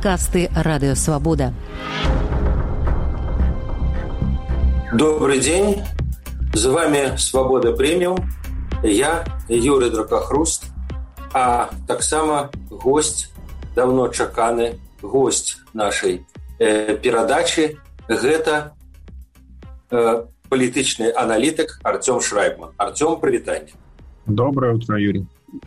Подкасты «Радио Свобода». Добрый день. З вами «Свобода Премиум». Я Юрий Дракохруст, а таксама гость, давно чаканы гость нашай перадачы. Гэта палітычны аналітык Артём Шрайбман. Артём, прывітанне. Доброе утро, Юрий.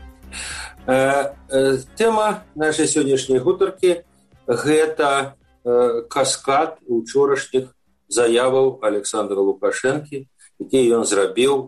Тема нашай сённяшняй гутаркі – гэта каскад учорашніх заяваў Александра Лукашэнкі, які ён зрабіў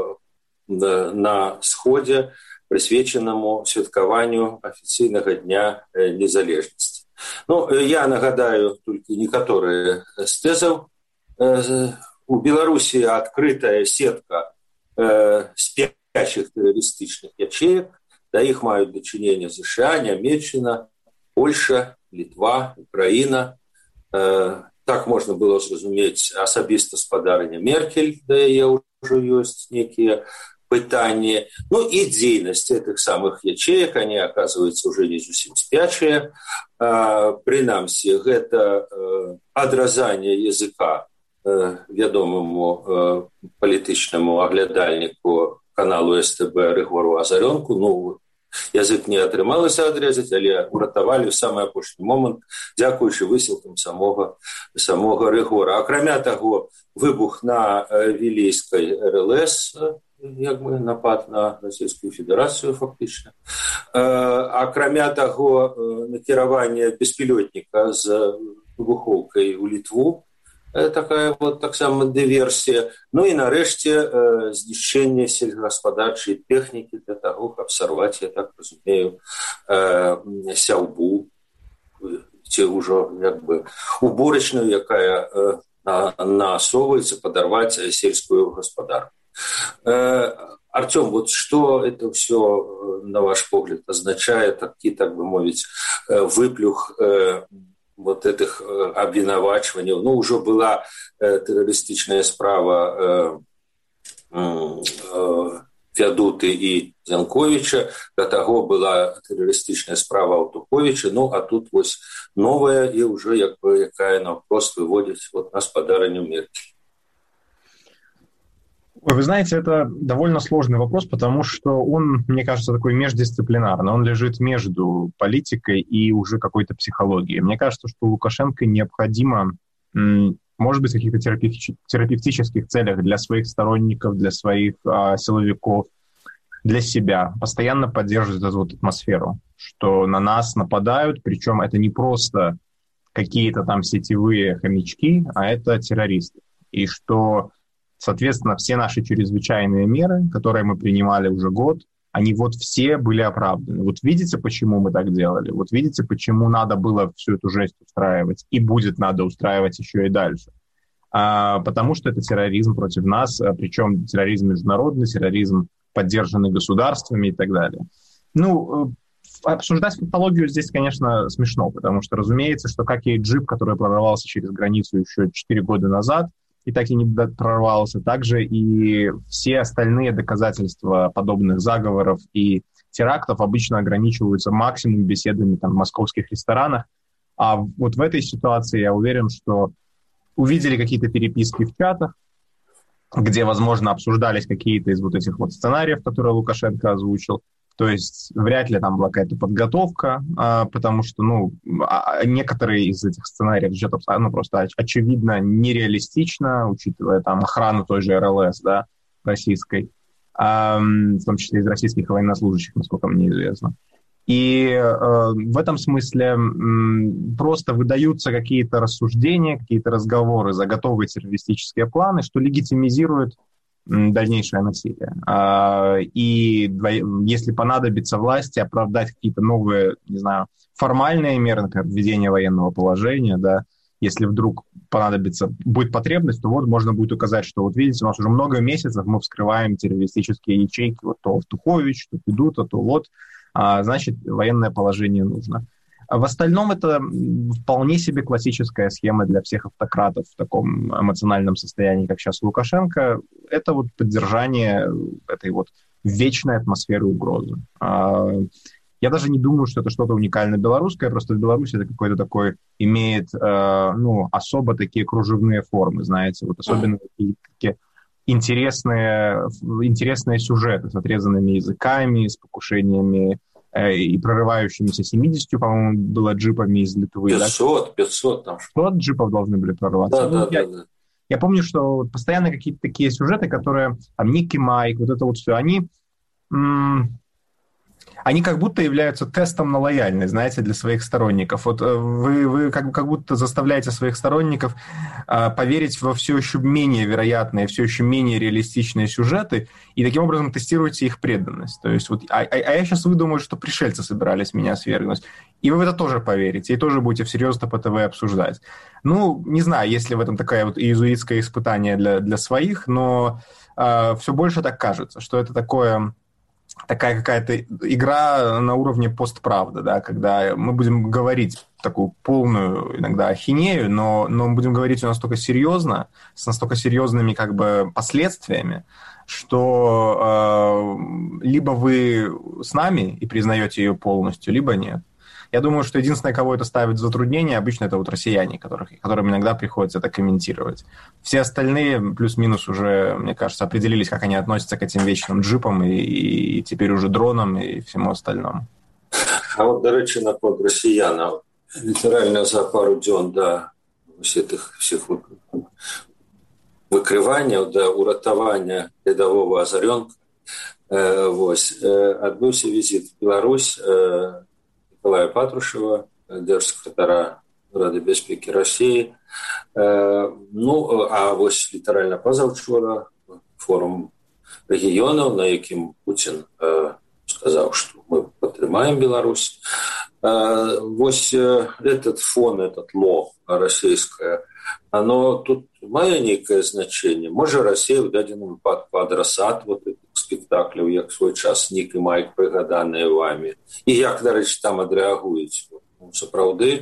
на сходзе, прысвечанаму святкаванню афіцыйнага дня незалежнасці. Я нагадаю толькі некаторыя з тэзаў. У Беларусі адкрытая сетка спящих тэрарыстычных ячеек. Да іх маюць дачыненне США, Нямецчына, Польша, Літва, Украіна. Так можна было зразумець асабіста спадарня Меркель, да яе ўжо ёсць некія пытанні. І дзейнасць гэтых самых ячеек, они, оказывается, уже не зусім спячыя. Прынамсі, гэта адразанне языка вядомаму палітычнаму аглядальніку каналу СТБ Рыгору Азарёнку. Язык не атрымалася адрэзаць, але уратавалі ў самы апошні момант, дзякуючы высілкам самога Рыгора. Акрамя таго, выбух на Вілейскай РЛС, напад на Расійскую Федэрацыю, фактычна. Акрамя таго, накіраванне беспілётніка з выбухоўкай у Літву, такая таксама дыверсія. І нарэшце знішчэнне сельскагаспадарчай тэхнікі для таго, каб сарваць, я так разумею, сяўбу ці ўжо уборачную, якая наасоўваецца падарваць сельскую гаспадарку. Артём, што это все, на ваш погляд, означае такі, так бы мовіць, выплюх этих обвинувачиваний. Уже была террористичная справа Феодуты и Янковича, до того была террористичная справа Алтуховича, а тут новая, и уже якая на вопрос выводит нас подарению Меркель. Вы знаете, это довольно сложный вопрос, потому что он, мне кажется, такой междисциплинарный. Он лежит между политикой и уже какой-то психологией. Мне кажется, что Лукашенко необходимо, может быть, в каких-то терапевтических целях для своих сторонников, для своих силовиков, для себя постоянно поддерживать эту атмосферу, что на нас нападают, причем это не просто какие-то там сетевые хомячки, а это террористы. И что... Соответственно, все наши чрезвычайные меры, которые мы принимали уже год, они все были оправданы. Видите, почему мы так делали? Видите, почему надо было всю эту жесть устраивать? И будет надо устраивать еще и дальше. Потому что это терроризм против нас, причем терроризм международный, терроризм, поддержанный государствами и так далее. Обсуждать фактологию здесь, конечно, смешно, потому что, разумеется, что как и джип, который прорвался через границу еще 4 года назад, и так и не прорвался, также и все остальные доказательства подобных заговоров и терактов обычно ограничиваются максимум беседами в московских ресторанах. А в этой ситуации я уверен, что увидели какие-то переписки в чатах, где, возможно, обсуждались какие-то из этих сценариев, которые Лукашенко озвучил. То есть вряд ли там была какая-то подготовка, потому что, некоторые из этих сценариев просто очевидно нереалистично, учитывая охрану той же РЛС, российской, в том числе из российских военнослужащих, насколько мне известно. И в этом смысле просто выдаются какие-то рассуждения, какие-то разговоры за готовые террористические планы, что легитимизирует дальнейшее насилие. И если понадобится власти оправдать какие-то новые, формальные меры, например, введение военного положения, если вдруг будет потребность, то можно будет указать, что видите, у нас уже много месяцев мы вскрываем террористические ячейки, то Алтухович, то Федута, то значит, военное положение нужно. В остальном это вполне себе классическая схема для всех автократов в таком эмоциональном состоянии, как сейчас Лукашенко. Это поддержание этой вечной атмосферы угрозы. Я даже не думаю, что это что-то уникально белорусское, просто в Беларуси это какой-то такой имеет, особо такие кружевные формы, знаете, вот особенно такие интересные сюжеты с отрезанными языками, с покушениями и прорывающимися 70, по-моему, было джипами из Литвы. 500 там. 500 джипов должны были прорваться. Да. Я помню, что постоянно какие-то такие сюжеты, которые, там, Ники Майк, вот это вот все, они как будто являются тестом на лояльность, знаете, для своих сторонников. Вот вы как будто заставляете своих сторонников поверить во все еще менее вероятные, все еще менее реалистичные сюжеты, и таким образом тестируете их преданность. То есть вот, я сейчас выдумаю, что пришельцы собирались меня свергнуть. И вы в это тоже поверите, и тоже будете всерьез это по ТВ обсуждать. Ну, не знаю, есть ли в этом такое вот иезуитское испытание для своих, но все больше так кажется, что это такая какая-то игра на уровне постправды, да, когда мы будем говорить такую полную иногда ахинею, но мы будем говорить ее настолько серьезно, с настолько серьезными как бы последствиями, что либо вы с нами и признаете ее полностью, либо нет. Я думаю, что единственное, кого это ставит в затруднение, обычно это вот россияне, которым иногда приходится это комментировать. Все остальные плюс-минус уже, мне кажется, определились, как они относятся к этим вечным джипам и теперь уже дронам и всему остальному. А вот, до речі, наконт россиян, литерально за пару дзён до всех выкрыванняў, да уратавання рядового Азарёнка, адбыўся візіт в Беларусь Николая Патрушева, держсекретара Рады бяспекі России. А вось літаральна пазаўчора форум рэгіёнаў, на якім Путин сказал, что мы падтрымаем Беларусь. Вось этот фон, этот ло российское, оно тут мае нейкае значение. Можа, Россия в дадзеным выпадку адрасат вот этих спектакляў, як свой час Нік і Майк, прыгаданыя вами, і як, дарэчы, там адрэагуюць. Сапраўды,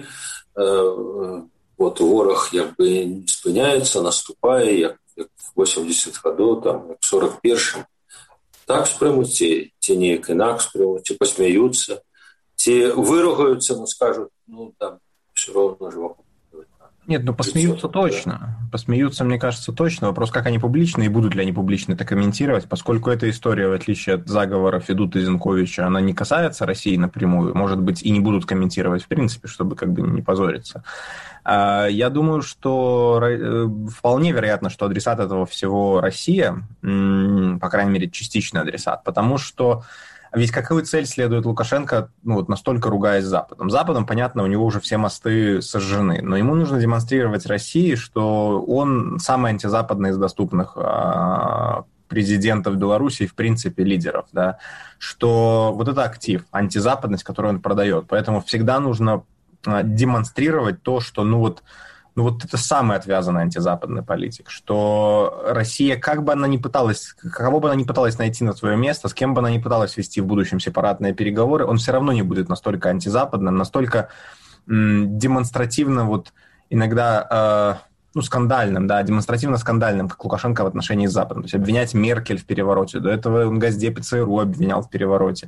вораг як бы не спыняецца, наступае, як 80 гадоў, там, як 41-м. Так спрымуць, ці неяк інакш спрымуць, ці пасмяюцца, ці выругаюцца, скажут, там, все равно же вокруг. Нет, посмеются точно. Посмеются, мне кажется, точно. Вопрос, как они публично и будут ли они публично это комментировать, поскольку эта история, в отличие от заговоров Федута Зинковича, она не касается России напрямую, может быть, и не будут комментировать в принципе, чтобы как бы не позориться. Я думаю, что вполне вероятно, что адресат этого всего Россия, по крайней мере, частичный адресат, потому что ведь какую цель следует Лукашенко, настолько ругаясь с Западом? Западом, понятно, у него уже все мосты сожжены, но ему нужно демонстрировать России, что он самый антизападный из доступных президентов Беларуси и, в принципе, лидеров, да, что вот это актив, антизападность, которую он продает. Поэтому всегда нужно демонстрировать то, что, это самый отвязанный антизападный политик, что Россия, кого бы она ни пыталась найти на свое место, с кем бы она ни пыталась вести в будущем сепаратные переговоры, он все равно не будет настолько антизападным, настолько демонстративно иногда скандальным, да, демонстративно скандальным, как Лукашенко в отношении с Западом. То есть обвинять Меркель в перевороте, до этого он Госдеп и ЦРУ обвинял в перевороте.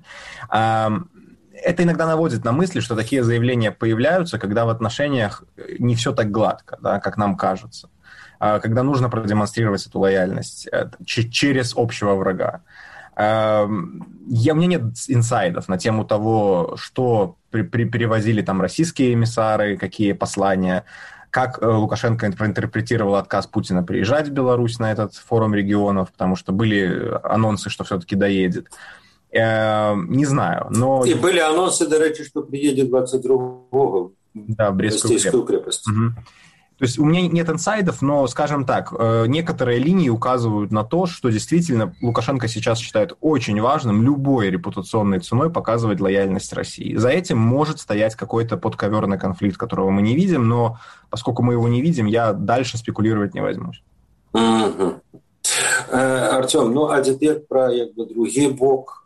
Это иногда наводит на мысли, что такие заявления появляются, когда в отношениях не все так гладко, да, как нам кажется. Когда нужно продемонстрировать эту лояльность через общего врага. У меня нет инсайдов на тему того, что перевозили там российские эмиссары, какие послания, как Лукашенко проинтерпретировал отказ Путина приезжать в Беларусь на этот форум регионов, потому что были анонсы, что все-таки доедет. Не знаю, но... И были анонсы, до речи, что приедет 22-го в Брестскую крепость. Угу. То есть у меня нет инсайдов, но, скажем так, некоторые линии указывают на то, что действительно Лукашенко сейчас считает очень важным любой репутационной ценой показывать лояльность России. За этим может стоять какой-то подковерный конфликт, которого мы не видим, но поскольку мы его не видим, я дальше спекулировать не возьмусь. Угу. Артем, а теперь про другі бок,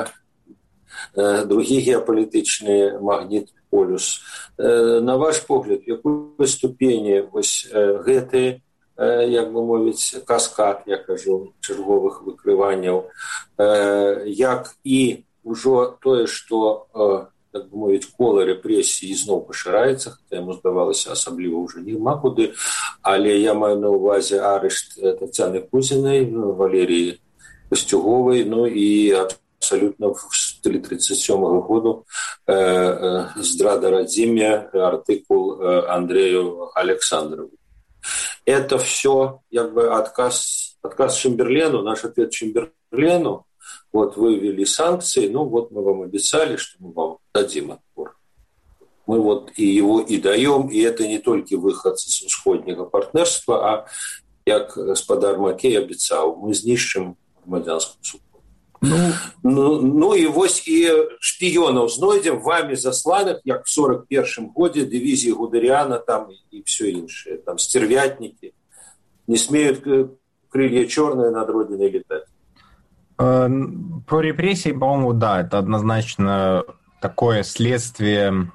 другі геапалітычны магніт полюс. На ваш погляд, в якой ступені гэты, як бы мовіць, каскад, я кажу, чарговых выкрыванняў, як і ўжо тое, што так бы мовіць, кола рэпрэсій ізноў пашыраецца, хаця яму здавалася асабліва ўжо няма куды, але я маю на ўвазе арышт Тацяны Кузінай, Валеріі Касцюговай, ну і абсолютно в стиле 1937 года здрада родиме, артикул Андрею Александрову. Это все как бы отказ Чемберлену, наш ответ Чемберлену. Вот вы ввели санкции, ну вот мы вам обещали, что мы вам дадим отпор. Мы вот и его и даем, и это не только выход с усходнего партнерства, а, как господар Макей обещал, мы знищим громадянскую суду. Ну и вось и шпионов знойдем вами засланых, як в 41-м году дивизии Гудериана там и все иншее, там стервятники не смеют крылья черные над родиной летать. Про репрессии, по-моему, да, это однозначно такое следствие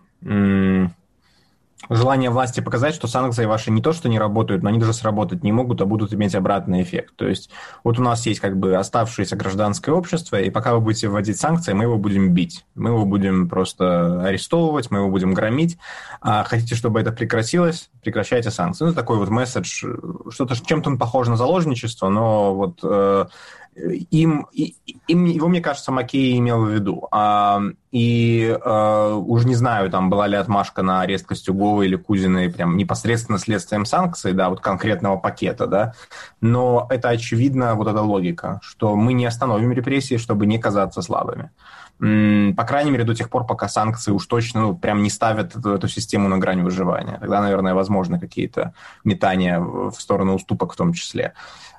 желание власти показать, что санкции ваши не то, что не работают, но они даже сработать не могут, а будут иметь обратный эффект. То есть вот у нас есть как бы оставшееся гражданское общество, и пока вы будете вводить санкции, мы его будем бить. Мы его будем просто арестовывать, мы его будем громить. А хотите, чтобы это прекратилось, прекращайте санкции. Ну, такой вот месседж, что-то чем-то он похож на заложничество, но вот его, мне кажется, Макей имел в виду. Уж не знаю, там была ли отмашка на арест Костюгова или Кузиной прям непосредственно следствием санкций, да, вот конкретного пакета, да, но это очевидно, вот эта логика, что мы не остановим репрессии, чтобы не казаться слабыми. По крайней мере, до тех пор, пока санкции уж точно прям не ставят эту систему на грань выживания. Тогда, наверное, возможны какие-то метания в сторону уступок в том числе.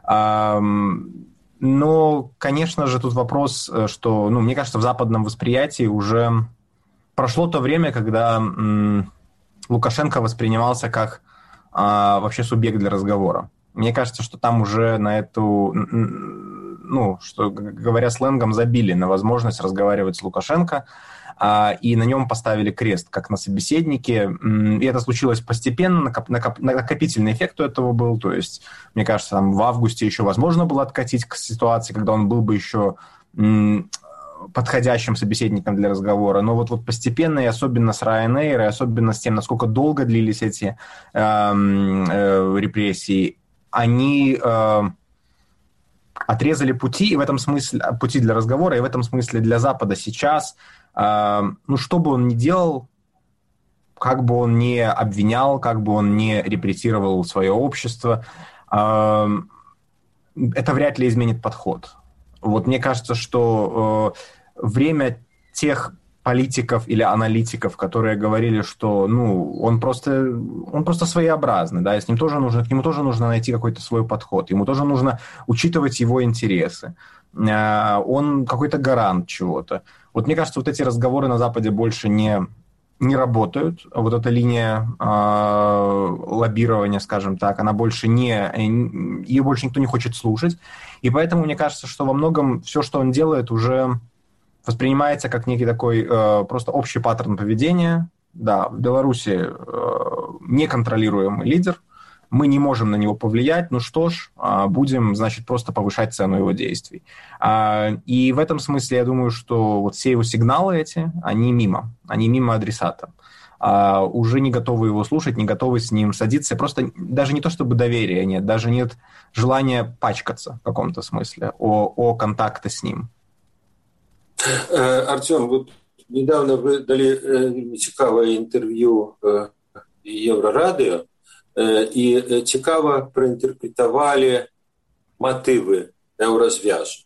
Но, конечно же, тут вопрос, что, мне кажется, в западном восприятии уже прошло то время, когда Лукашенко воспринимался как вообще субъект для разговора. Мне кажется, что там уже на эту, что, говоря сленгом, забили на возможность разговаривать с Лукашенко, и на нем поставили крест, как на собеседнике. И это случилось постепенно, накопительный эффект у этого был. То есть, мне кажется, там в августе еще возможно было откатить к ситуации, когда он был бы еще подходящим собеседником для разговора. Но вот постепенно, и особенно с Ryanair, и особенно с тем, насколько долго длились эти репрессии, они отрезали пути, и в этом смысле пути для разговора, и в этом смысле для Запада сейчас, что бы он ни делал, как бы он ни обвинял, как бы он ни репрессировал свое общество, это вряд ли изменит подход. Вот мне кажется, что время тех политиков или аналитиков, которые говорили, что он просто своеобразный, да, и к нему тоже нужно найти какой-то свой подход, ему тоже нужно учитывать его интересы. Он какой-то гарант чего-то. Вот мне кажется, вот эти разговоры на Западе больше не работают. Вот эта линия лоббирования, скажем так, она больше ее больше никто не хочет слушать. И поэтому мне кажется, что во многом все, что он делает, уже воспринимается как некий такой просто общий паттерн поведения. Да, в Беларуси неконтролируемый лидер, мы не можем на него повлиять, будем, значит, просто повышать цену его действий. И в этом смысле я думаю, что вот все его сигналы эти, они мимо адресата. Уже не готовы его слушать, не готовы с ним садиться. Просто даже не то, чтобы доверия нет, даже нет желания пачкаться в каком-то смысле о контакте с ним. Артем, вот недавно вы дали цікаве інтерв'ю Єврорадіо, і цікаво проінтерпретували мотиви Еўразвязу.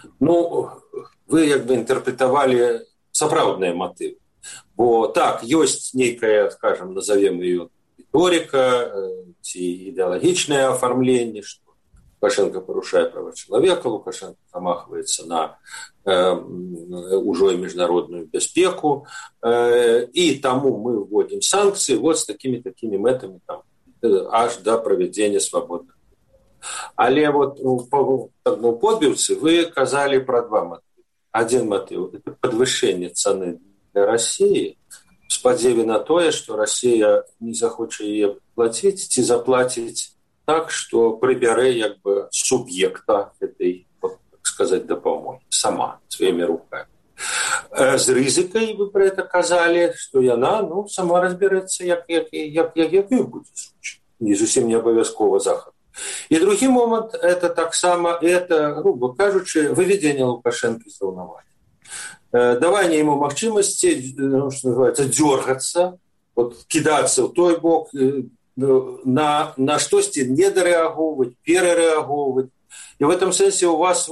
Ви якби інтерпретували сапраўдныя мотивы. Бо так, ёсць нейкая, скажем, назовем ее риторика, идеологичное оформление, что Лукашенко порушает права человека, Лукашенко замахивается на уже международную безпеку, и тому мы вводим санкции вот с такими метами там, аж до проведения свободных. Але вот по подбивцы вы казали про два мотива. Один мотив – это подвышение цены для России в спадзеве на тое, что Россия не захочет ее платить, ці заплатить так, что прибярэ як бы субъекта этой, так сказать, допомоги сама своими руками. З рызыкай, вы пра гэта казалі, што яна сама разбярэцца, як ёй будзе случай. І зусім не абавязкова захад. І другі момант, это таксама, грубо кажучы, выведзенне Лукашэнкі з раўнавагі. Даванне ему магчымасці, што называецца, дзёргацца, кідацца ў той бок, на штосьці недарэагоўваць, перарэагоўваць. І в этом сэнсе у вас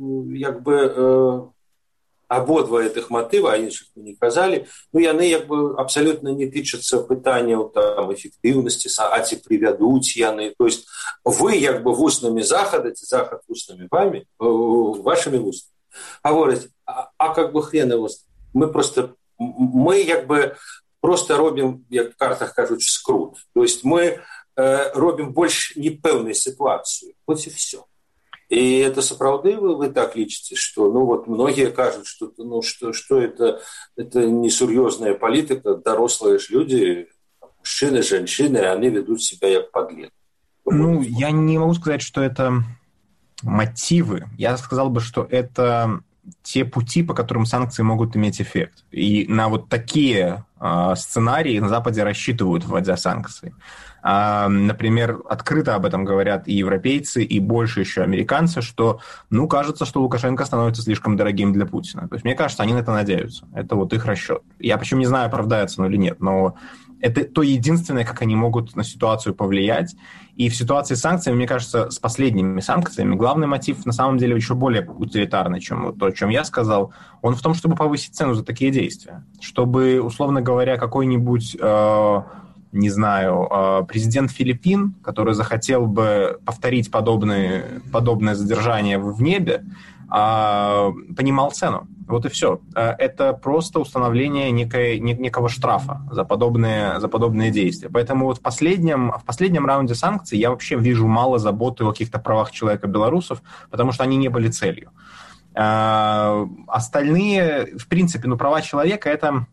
абодва гэтых матыва, а іншых мы не казалі, яны абсалютна не тычацца пытанняў эфектыўнасці, а ці прывядуць яны. То есть вы вуснамі захада, ці захад вуснамі вамі, вашымі вуснамі гавораць, хрен его. Мы просто робім, як в картах кажуць, скрут. То есть мы робім больш непэўную ситуацию. Вот и все. И это сапраўды вы так лічыце, что многие кажут, что это несур'ёзная политика, дорослые ж люди, мужчины, женщины, они ведут себя как подлец. Я не могу сказать, что это мотивы. Я сказал бы, что это те пути, по которым санкции могут иметь эффект. И на такие сценарии на Западе рассчитывают, вводя санкции. Например, открыто об этом говорят и европейцы, и больше еще американцы, что, кажется, что Лукашенко становится слишком дорогим для Путина. То есть, мне кажется, они на это надеются. Это их расчет. Я причем не знаю, оправдается оно или нет, но это то единственное, как они могут на ситуацию повлиять. И в ситуации с санкциями, мне кажется, с последними санкциями главный мотив на самом деле еще более утилитарный, чем то, о чем я сказал. Он в том, чтобы повысить цену за такие действия. Чтобы, условно говоря, какой-нибудь, президент Филиппин, который захотел бы повторить подобное задержание в небе, понимал цену. Вот и все. Это просто установление некого штрафа за подобные действия. Поэтому в последнем раунде санкций я вообще вижу мало заботы о каких-то правах человека белорусов, потому что они не были целью. Остальные, в принципе, права человека — это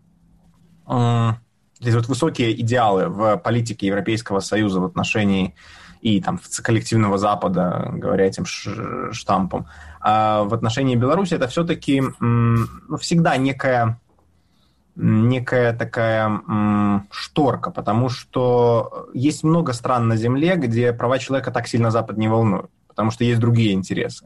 высокие идеалы в политике Европейского Союза в отношении и коллективного Запада, говоря этим штампом. А в отношении Беларуси это все-таки всегда некая такая шторка, потому что есть много стран на Земле, где права человека так сильно Запад не волнует, потому что есть другие интересы.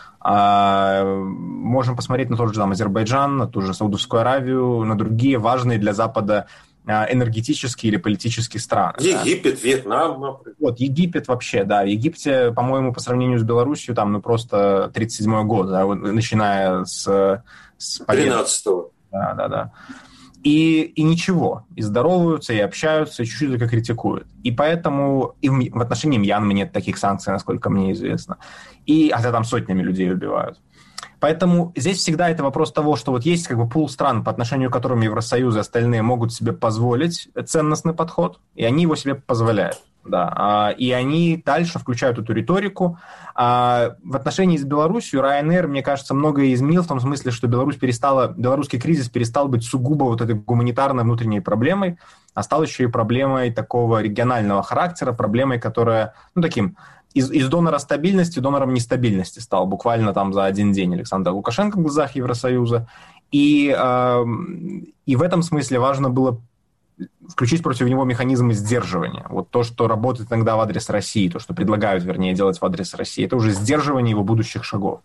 Можем посмотреть на тот же Азербайджан, на ту же Саудовскую Аравию, на другие важные для Запада энергетические или политические страны. Египет, Вьетнам, например. Египет вообще, да. В Египте, по-моему, по сравнению с Белоруссией, просто 37-й год, да, начиная с 13-го. Да. И ничего. И здороваются, и общаются, и чуть-чуть только критикуют. И поэтому и в отношении Мьянмы нет таких санкций, насколько мне известно. Хотя там сотнями людей убивают. Поэтому здесь всегда это вопрос того, что есть пул стран, по отношению к которым Евросоюз и остальные могут себе позволить ценностный подход, и они его себе позволяют. Да. И они дальше включают эту риторику. В отношении с Беларусью Ryanair, мне кажется, многое изменил в том смысле, что белорусский кризис перестал быть сугубо этой гуманитарной внутренней проблемой, а стал еще и проблемой такого регионального характера, проблемой, которая, таким... Из донора стабильности донором нестабильности стал буквально за один день Александр Лукашенко в глазах Евросоюза. И в этом смысле важно было включить против него механизмы сдерживания. То, что работает иногда в адрес России, то, что предлагают, делать в адрес России, это уже сдерживание его будущих шагов.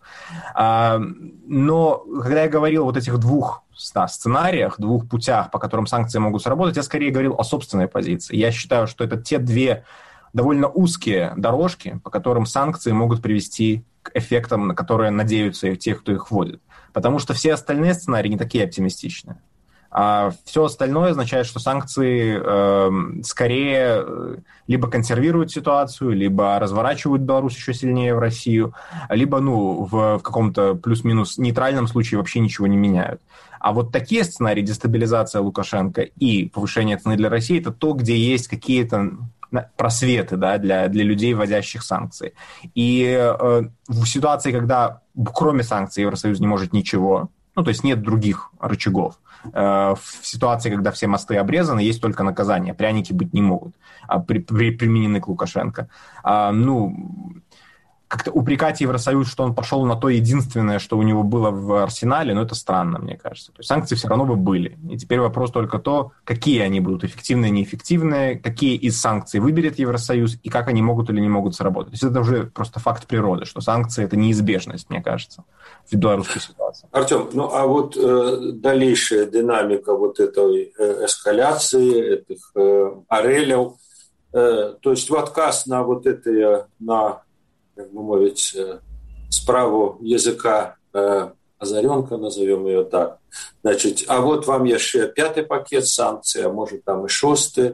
Но когда я говорил о этих двух сценариях, двух путях, по которым санкции могут сработать, я скорее говорил о собственной позиции. Я считаю, что это те две довольно узкие дорожки, по которым санкции могут привести к эффектам, на которые надеются те, кто их вводит. Потому что все остальные сценарии не такие оптимистичные. А все остальное означает, что санкции скорее либо консервируют ситуацию, либо разворачивают Беларусь еще сильнее в Россию, либо в каком-то плюс-минус нейтральном случае вообще ничего не меняют. А такие сценарии, дестабилизация Лукашенко и повышение цены для России, это то, где есть какие-то просветы, да, для людей, вводящих санкции. И в ситуации, когда кроме санкций Евросоюз не может ничего, то есть нет других рычагов, в ситуации, когда все мосты обрезаны, есть только наказание, пряники быть не могут, применены к Лукашенко. как-то упрекать Евросоюз, что он пошел на то единственное, что у него было в арсенале, это странно, мне кажется. То есть санкции все равно бы были. И теперь вопрос только то, какие они будут, эффективные, неэффективные, какие из санкций выберет Евросоюз и как они могут или не могут сработать. То есть это уже просто факт природы, что санкции – это неизбежность, мне кажется, в белорусской ситуации. Артем, дальнейшая динамика этой эскаляции, этих орелев, то есть в отказ на как бы мовить, справу языка Азаренка, назовем ее так. Значит, а вам еще 5-й пакет санкций, а может там и 6-й.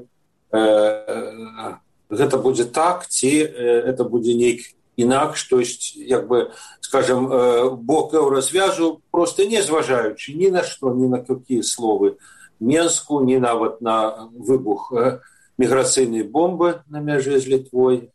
Это будет так, это будет нейк інакш, то есть, скажем, бок еўразвязу просто не зважаючи ни на что, ни на какие словы Менску, ни на выбух миграцыйнай бомбы на мяжы з Літвой,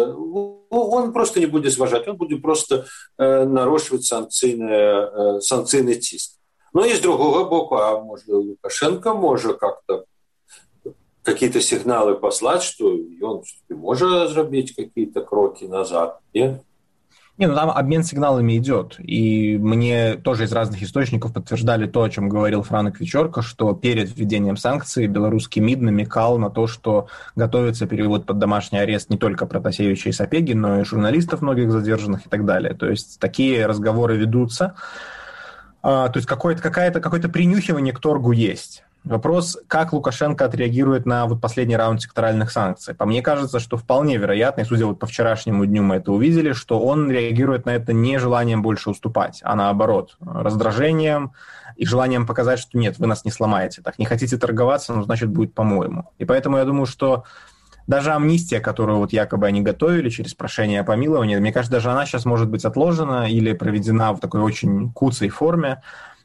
он просто не будет зважать, он будет просто нарощивать санкцыйны ціск. Ну и с другого боку, а может Лукашенко может как-то какие-то сигналы послать, что он может сделать какие-то кроки назад, нет? Там обмен сигналами идет. И мне тоже из разных источников подтверждали то, о чем говорил Франк Вечерко, что перед введением санкций белорусский МИД намекал на то, что готовится перевод под домашний арест не только Протасевича и Сапеги, но и журналистов многих задержанных и так далее. То есть такие разговоры ведутся. То есть какое-то принюхивание к торгу есть. Вопрос, как Лукашенко отреагирует на последний раунд секторальных санкций. По мне кажется, что вполне вероятно, и судя по вчерашнему дню мы это увидели, что он реагирует на это не желанием больше уступать, а наоборот, раздражением и желанием показать, что нет, вы нас не сломаете. Так, не хотите торговаться, значит, будет по-моему. И поэтому я думаю, что даже амнистия, которую якобы они готовили через прошение о помиловании, мне кажется, даже она сейчас может быть отложена или проведена в такой очень куцей форме,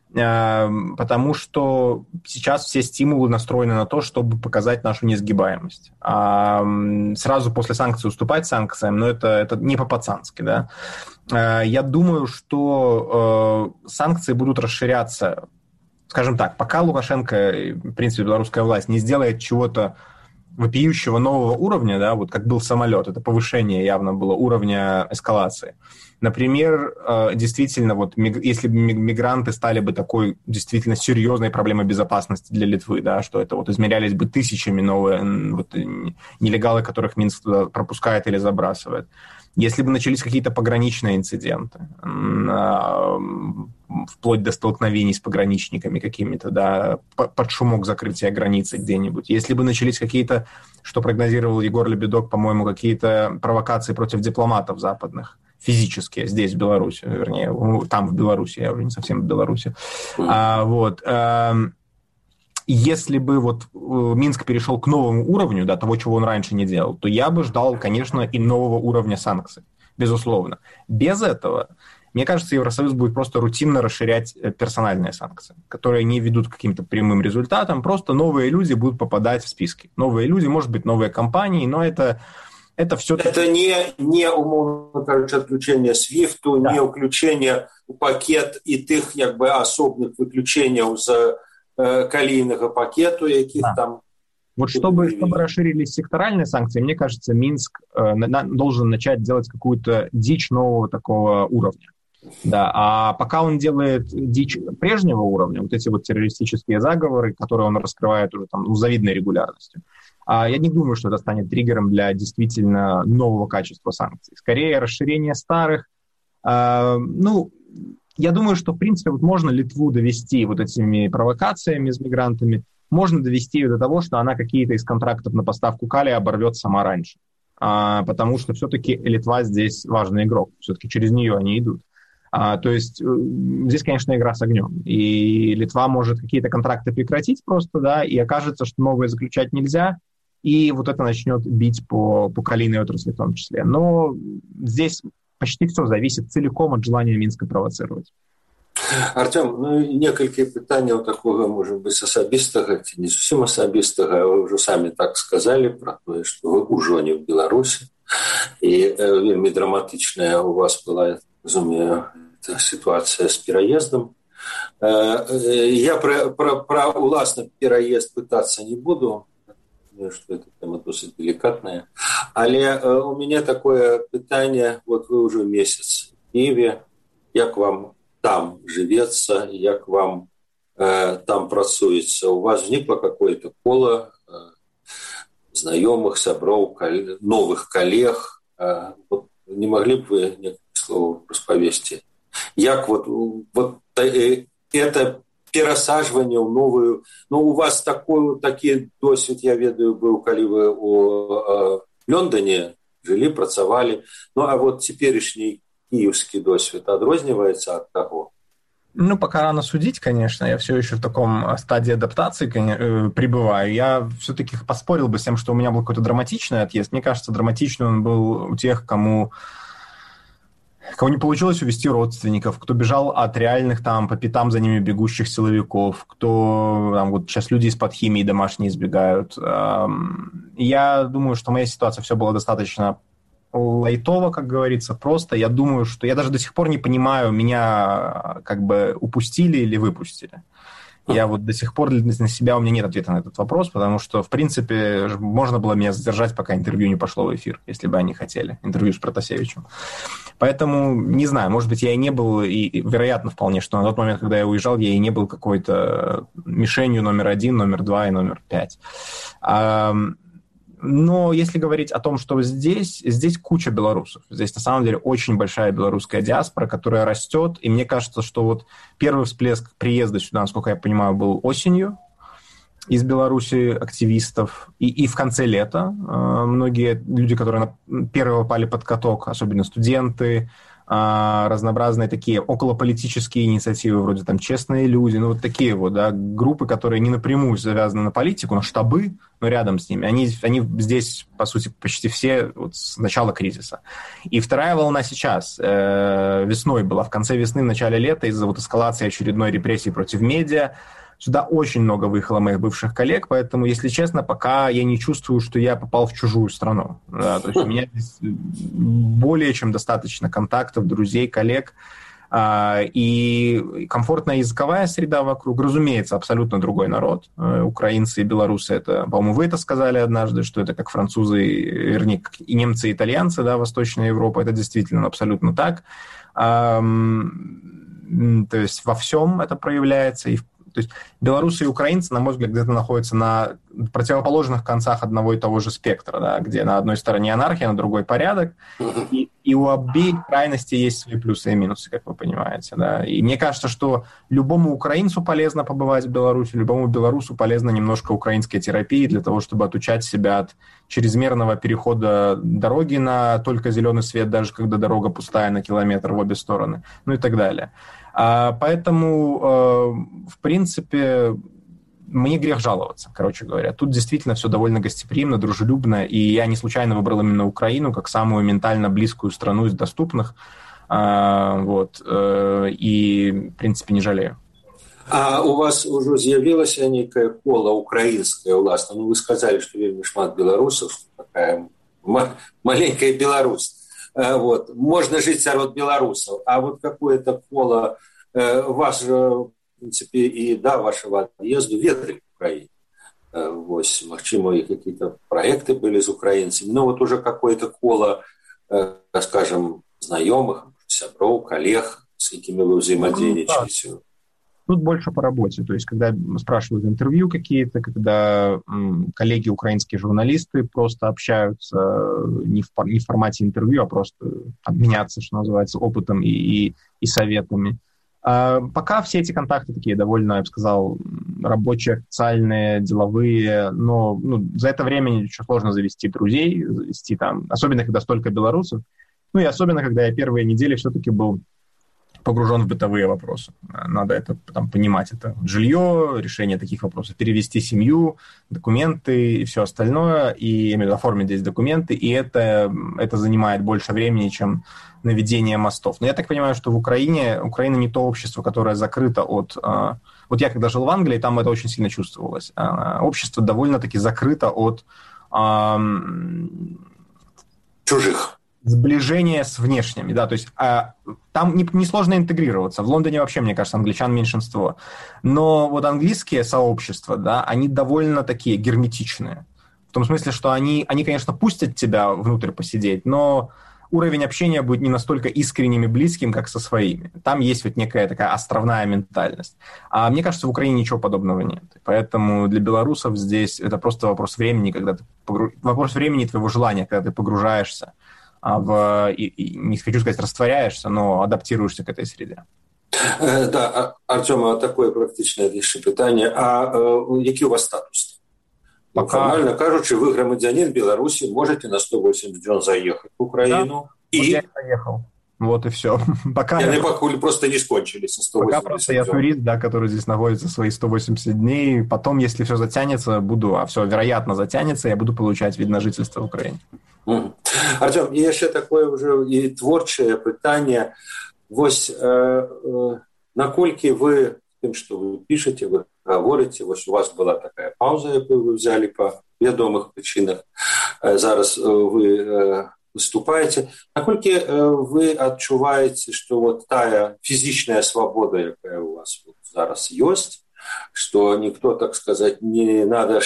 потому что сейчас все стимулы настроены на то, чтобы показать нашу несгибаемость. Сразу после санкций уступать санкциям, это не по-пацански, да. Я думаю, что санкции будут расширяться, скажем так, пока Лукашенко, в принципе, белорусская власть не сделает чего-то вопиющего нового уровня, да, как был самолет, это повышение явно было уровня эскалации. Например, действительно, если бы мигранты стали бы такой действительно серьезной проблемой безопасности для Литвы, да, что это измерялись бы тысячами новые нелегалы, которых Минск туда пропускает или забрасывает. Если бы начались какие-то пограничные инциденты, вплоть до столкновений с пограничниками какими-то, да, под шумок закрытия границы где-нибудь. Если бы начались какие-то, что прогнозировал Егор Лебедок, по-моему, какие-то провокации против дипломатов западных, физические, здесь, в Беларуси, вернее, там, в Беларуси, я уже не совсем в Беларуси. Если бы Минск перешел к новому уровню, да, того, чего он раньше не делал, то я бы ждал, конечно, и нового уровня санкций, безусловно. Без этого, мне кажется, Евросоюз будет просто рутинно расширять персональные санкции, которые не ведут к каким-то прямым результатам, просто новые люди будут попадать в списки. Новые люди, может быть, новые компании, но это все-таки... Это не умовно кажучи, отключение SWIFT, да. Не включение в пакет и тых особных выключений з калийного пакету, яких да. Там... Чтобы расширились секторальные санкции, мне кажется, Минск должен начать делать какую-то дичь нового такого уровня. Да, а пока он делает дичь прежнего уровня, эти террористические заговоры, которые он раскрывает уже с завидной регулярностью, я не думаю, что это станет триггером для действительно нового качества санкций. Скорее, расширение старых. Я думаю, что, в принципе, можно Литву довести этими провокациями с мигрантами, можно довести ее до того, что она какие-то из контрактов на поставку калия оборвет сама раньше. Потому что все-таки Литва здесь важный игрок. Все-таки через нее они идут. То есть здесь, конечно, игра с огнем. И Литва может какие-то контракты прекратить просто, да, и окажется, что новые заключать нельзя, и это начнет бить по калийной отрасли в том числе. Но здесь почти все зависит целиком от желания Минска провоцировать. Артем, некалькі пытанняў такого, может быть, асабістага, ці не зусім асабістага, вы уже сами так сказали про то, что вы уже не в Беларуси, и вельмі драматичная у вас была, разумею, ситуация с переездом. Я про уласны переезд пытаться не буду, разумею, што гэта тэма досыць делікатная. Але у мяне такое пытанне, вот вы ўжо месяц в Киеве, як вам там жывецца, як вам там працуецца? У вас возникло какое-то коло знаёмых, сяброў, новых коллег? Вот не могли бы вы некоторые слова распавесці? Як вот это перасаджванне ў новую... Ну, у вас такі досвід, я ведаю, быў, калі вы у Лондоне жылі, працавалі. Ну, а вот цяперашні киевский досвід адрозніваецца от того? Ну, пока рано судить, конечно. Я все еще в таком стадии адаптации пребываю. Я все-таки поспорил бы с тем, что у меня был какой-то драматичный отъезд. Мне кажется, драматичный он был у тех, кому не получилось увести родственников, кто бежал от реальных там по пятам за ними бегущих силовиков, кто там, вот сейчас люди из-под химии домашние избегают. Я думаю, что моя ситуация все была достаточно лайтово, как говорится, просто. Я думаю, что я даже до сих пор не понимаю, меня как бы упустили или выпустили. Я вот до сих пор на себя, у меня нет ответа на этот вопрос, потому что, в принципе, можно было меня задержать, пока интервью не пошло в эфир, если бы они хотели. Интервью с Протасевичем. Поэтому, не знаю, может быть, я и не был, и вероятно вполне, что на тот момент, когда я уезжал, я и не был какой-то мишенью номер 1, номер 2 и номер 5. Но если говорить о том, что здесь куча белорусов. Здесь, на самом деле, очень большая белорусская диаспора, которая растет. И мне кажется, что вот первый всплеск приезда сюда, насколько я понимаю, был осенью из Беларуси активистов. И в конце лета многие люди, которые первые попали под каток, особенно студенты, разнообразные такие околополитические инициативы, вроде там «Честные люди», ну вот такие вот, да, группы, которые не напрямую завязаны на политику, но штабы, но рядом с ними. Они здесь, по сути, почти все вот с начала кризиса. И вторая волна сейчас, весной была, в конце весны, в начале лета, из-за вот эскалации очередной репрессии против медиа. Сюда очень много выехало моих бывших коллег, поэтому, если честно, пока я не чувствую, что я попал в чужую страну. Да, то есть у меня здесь более чем достаточно контактов, друзей, коллег, и комфортная языковая среда вокруг. Разумеется, абсолютно другой народ. Украинцы и белорусы, это, по-моему, вы это сказали однажды, что это как французы, вернее, как и немцы, и итальянцы, да, Восточная Европа. Это действительно абсолютно так. То есть во всем это проявляется, и то есть белорусы и украинцы, на мой взгляд, где-то находятся на противоположных концах одного и того же спектра, да, где на одной стороне анархия, на другой порядок, и у обеих крайностей есть свои плюсы и минусы, как вы понимаете. Да. И мне кажется, что любому украинцу полезно побывать в Беларуси, любому белорусу полезно немножко украинской терапии для того, чтобы отучать себя от чрезмерного перехода дороги на только зеленый свет, даже когда дорога пустая на километр в обе стороны, ну и так далее. Поэтому, в принципе, мне грех жаловаться, короче говоря. Тут действительно все довольно гостеприимно, дружелюбно, и я не случайно выбрал именно Украину как самую ментально близкую страну из доступных, вот, и, в принципе, не жалею. А у вас уже з'явілася некое кола украинское власне? Ну, вы сказали, что вельмі шмат белорусов, что такая маленькая Беларусь. Вот. Можно жить сярод белорусов. А вот какое-то поло вас же, в принципе, и до вашего отъезда ведали в Украине. Вот, магчыма, и какие-то проекты были с украинцами. Но вот уже какое-то коло, скажем, знакомых, сяброў, коллег, с какими вы взаимодействуете. Тут больше по работе. То есть, когда спрашивают интервью какие-то, когда коллеги, украинские журналисты просто общаются не в формате интервью, а просто обменяться, что называется, опытом и советами. Пока все эти контакты такие довольно, я бы сказал, рабочие, официальные, деловые, но за это время очень сложно завести друзей, особенно когда столько белорусов. Ну и особенно, когда я первые недели все-таки был погружен в бытовые вопросы. Надо это там понимать. Это жилье, решение таких вопросов, перевести семью, документы и все остальное, и именно оформить здесь документы, и это занимает больше времени, чем наведение мостов. Но я так понимаю, что Украина не то общество, которое закрыто от... Вот я когда жил в Англии, там это очень сильно чувствовалось. Общество довольно-таки закрыто от... чужих. Сближение с внешними, да, то есть там несложно интегрироваться. В Лондоне вообще, мне кажется, англичан меньшинство. Но вот английские сообщества, да, они довольно такие герметичные. В том смысле, что они, конечно, пустят тебя внутрь посидеть, но уровень общения будет не настолько искренним и близким, как со своими. Там есть вот некая такая островная ментальность. А мне кажется, в Украине ничего подобного нет. Поэтому для белорусов здесь это просто вопрос времени, когда ты вопрос времени твоего желания, когда ты погружаешься не хочу сказать растворяешься, но адаптируешься к этой среде. Да, Артема, такое практичне ще питання. А який у вас статус? Формально кажучи, ви громадянин Беларуси, можете на 180 дней заехать в Украину. Да, вот я поехал. Вот и все. Они просто не скончились со 180 Пока просто я турист, да, который здесь находится свои 180 дней. Потом, если все затянется, все, вероятно, затянется, я буду получать вид на жительство в Украине. Артем, і ще таке вже і творче питання. Ось наколькі ви тим, що ви пишете, ви говорите, ось у вас була така пауза, яку ви взяли по відомих причинах. Зараз ви выступаете. Насколько вы отчуваете, что вот та физическая свобода, какая у вас вот зараз есть, что никто, так сказать, не надо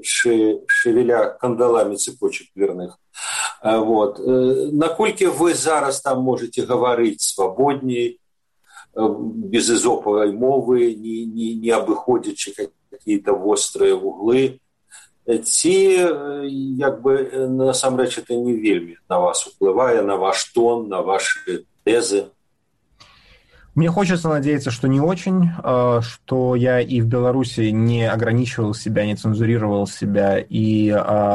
шевеля кандалами цепочек верных. Вот. Насколько вы зараз там можете говорить свободней, без изоповой мовы, не обыходячи какие-то острые углы? Ці, якби, насамрэч, это не вельмі на вас уплывае, на ваш тон, на ваши тезы? Мне хочется надеяться, что не очень, что я и в Беларуси не ограничивал себя, не цензурировал себя, и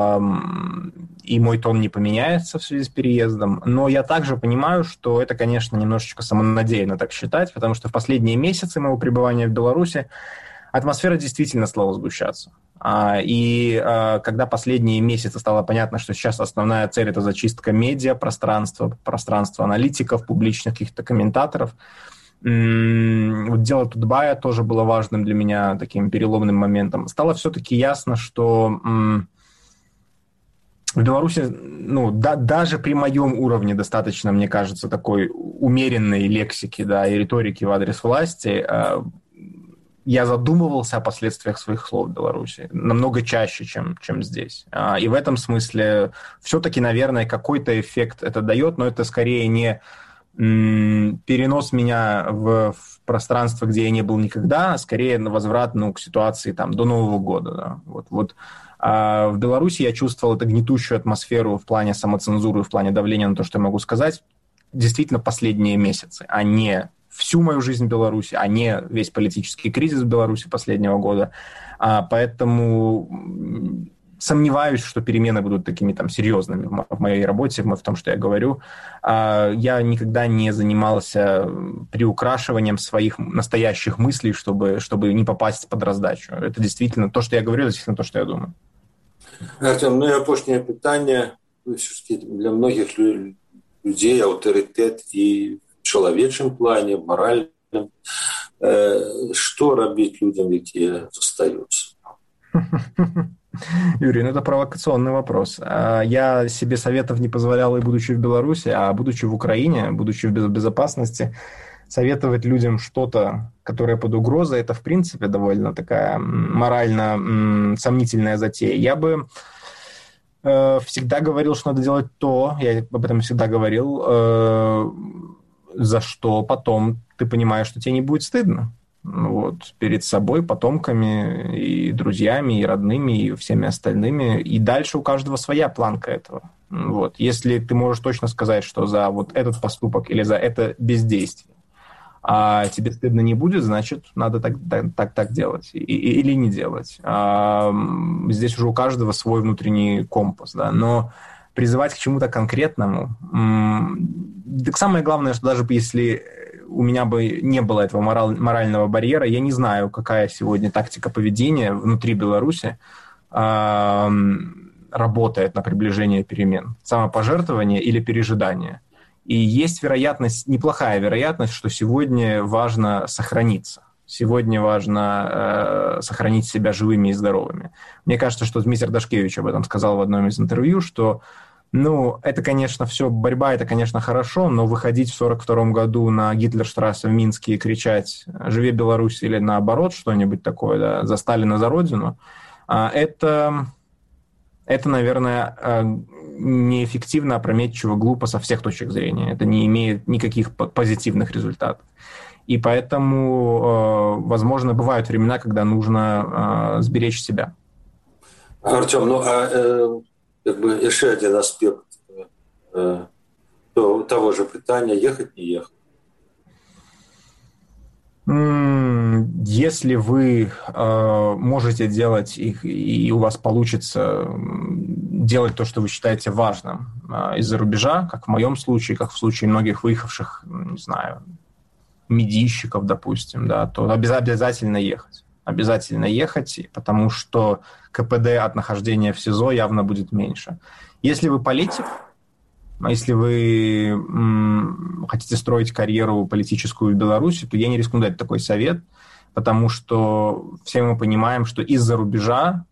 мой тон не поменяется в связи с переездом. Но я также понимаю, что это, конечно, немножечко самонадеянно так считать, потому что в последние месяцы моего пребывания в Беларуси атмосфера действительно стала сгущаться. И когда последние месяцы стало понятно, что сейчас основная цель – это зачистка медиа, пространства аналитиков, публичных каких-то комментаторов, вот дело Тутбая тоже было важным для меня таким переломным моментом. Стало все-таки ясно, что в Беларуси, даже при моем уровне достаточно, мне кажется, такой умеренной лексики, да, и риторики в адрес власти, я задумывался о последствиях своих слов в Беларуси намного чаще, чем здесь. И в этом смысле все-таки, наверное, какой-то эффект это дает, но это скорее не перенос меня в пространство, где я не был никогда, а скорее на возврат к ситуации там, до Нового года. Да. Вот. А в Беларуси я чувствовал эту гнетущую атмосферу в плане самоцензуры, в плане давления на то, что я могу сказать, действительно последние месяцы, а не всю мою жизнь в Беларуси, а не весь политический кризис в Беларуси последнего года. Поэтому сомневаюсь, что перемены будут такими там серьезными в моей работе, в том, что я говорю. Я никогда не занимался приукрашиванием своих настоящих мыслей, чтобы не попасть под раздачу. Это действительно то, что я говорю, действительно то, что я думаю. Артем, и опошнее питание. Для многих людей авторитет и в чалавечым плане, в моральным. Что робить людям, которые застаются? Юрий, это провокационный вопрос. Я себе советов не позволял и будучи в Беларуси, а будучи в Украине, будучи в безопасности, советовать людям что-то, которое под угрозой, это, в принципе, довольно такая морально сомнительная затея. Я бы всегда говорил, что надо делать то, я об этом всегда говорил, за что потом ты понимаешь, что тебе не будет стыдно. Вот, перед собой, потомками, и друзьями, и родными, и всеми остальными. И дальше у каждого своя планка этого. Вот. Если ты можешь точно сказать, что за вот этот поступок или за это бездействие, а тебе стыдно не будет, значит, надо так делать. Или не делать. Здесь уже у каждого свой внутренний компас. Да? Но призывать к чему-то конкретному... Так самое главное, что даже если у меня бы не было этого морального барьера, я не знаю, какая сегодня тактика поведения внутри Беларуси работает на приближение перемен. Самопожертвование или пережидание. И есть вероятность, неплохая вероятность, что сегодня важно сохраниться. Сегодня важно сохранить себя живыми и здоровыми. Мне кажется, что Дмитрий Дашкевич об этом сказал в одном из интервью, что это, конечно, все, борьба, это, конечно, хорошо, но выходить в 1942 году на Гитлерштрассе в Минске и кричать «Живи Беларусь» или наоборот что-нибудь такое, да, «За Сталина, за Родину», это это, наверное, неэффективно, опрометчиво, глупо со всех точек зрения. Это не имеет никаких позитивных результатов. И поэтому, возможно, бывают времена, когда нужно сберечь себя. Артем, еще один аспект того же питания: ехать, не ехать. Если вы можете делать их, и у вас получится делать то, что вы считаете важным из-за рубежа, как в моем случае, как в случае многих выехавших, не знаю, медийщиков, допустим, да, то обязательно ехать. Обязательно ехать, потому что КПД от нахождения в СИЗО явно будет меньше. Если вы политик, если вы хотите строить карьеру политическую в Беларуси, то я не рискну дать такой совет, потому что все мы понимаем, что из-за рубежа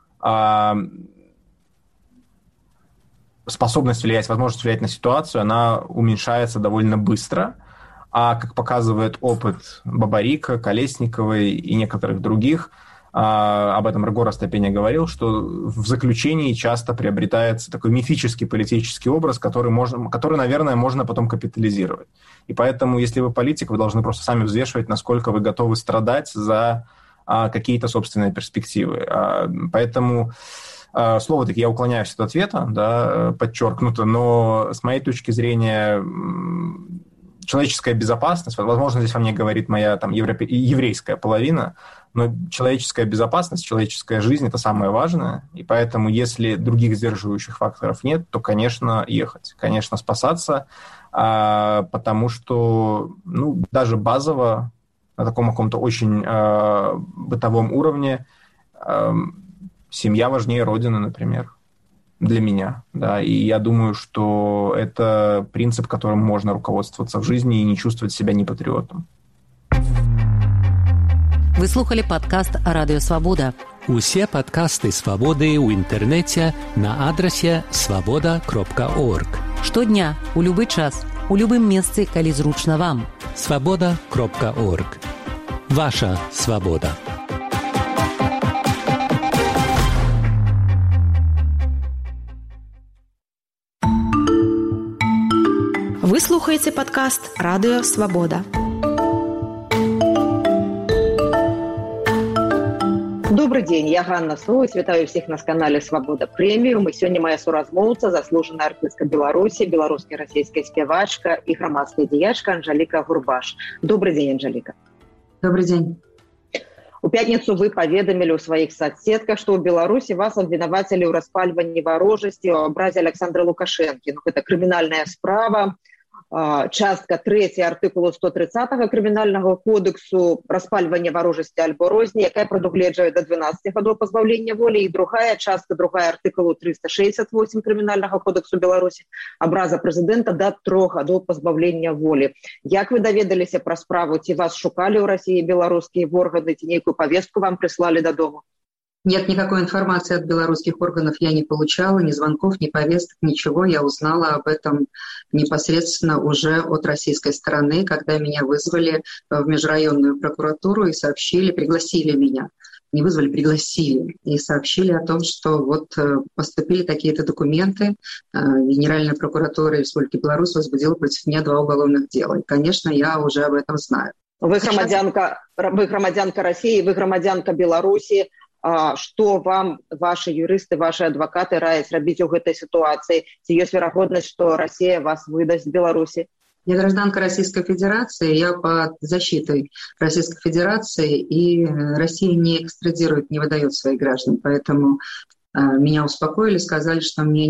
способность влиять, возможность влиять на ситуацию, она уменьшается довольно быстро. А как показывает опыт Бабарика, Колесниковой и некоторых других, об этом Рыгор Остапеня говорил, что в заключении часто приобретается такой мифический политический образ, который, наверное, можно потом капитализировать. И поэтому, если вы политик, вы должны просто сами взвешивать, насколько вы готовы страдать за какие-то собственные перспективы. Поэтому, слово-таки, я уклоняюсь от ответа, да, подчеркнуто, но с моей точки зрения человеческая безопасность, возможно, здесь во мне говорит моя там еврейская половина, но человеческая безопасность, человеческая жизнь – это самое важное, и поэтому, если других сдерживающих факторов нет, то, конечно, ехать, конечно, спасаться, потому что, даже базово, на таком каком-то очень бытовом уровне, семья важнее Родины, например, для меня, да, и я думаю, что это принцип, которым можно руководствоваться в жизни и не чувствовать себя непатріотом. Вы слухали падкаст Радыё Свабода. Усе падкасты Свабоды ў інтэрнэце на адрасе свабода.орг. Штодня, у любы час, у любым месцы, калі зручна вам. Свабода.орг. Ваша свабода. Вы слухаеце падкаст Радыё Свабода. Добрый день, я Ганна Соус, вітаю всех на канале Свобода Премиум. И сегодня моя суразмоўца, заслуженная артистка Беларуси, белорусская российская спевачка и громадская деячка Анжелика Гурбаш. Добрый день, Анжелика. Добрый день. У пятницу вы поведомили в своих соцсетках, что в Беларуси вас обвинавацілі ў распальванні варожасці, у абразе Александра Лукашэнкі. Это криминальная справа. Частка 3 артыкулу 130 Крымінальнага кодексу распальвання варожасці альбо розні, якая прадугледжвае до 12 гадоў пазбаўлення волі, і другая частка артыкулу 368 Крымінальнага кодексу Беларусі абраза прэзідэнта до 3 гадоў пазбаўлення волі. Як вы даведаліся пра справу? Ці вас шукалі ў Расіі беларускія органы, ці нейкую повестку вам прислали дадому? Нет, никакой информации от белорусских органов я не получала, ни звонков, ни повесток, ничего. Я узнала об этом непосредственно уже от российской стороны, когда меня вызвали в межрайонную прокуратуру и пригласили меня. Не вызвали, пригласили. И сообщили о том, что вот поступили такие-то документы. Генеральная прокуратура Республики Беларусь возбудила против меня 2 уголовных дела. И, конечно, я уже об этом знаю. Вы громадянка России, вы громадянка Беларуси. Что вам ваши юристы, ваши адвокаты раяць рабіць у гэтай ситуации? Ці ёсць верагоднасць, что Россия вас выдаст Беларуси? Я гражданка Российской Федерации, я под защитой Российской Федерации, и Россия не экстрадирует, не выдает своих граждан. Поэтому меня успокоили, сказали, что мне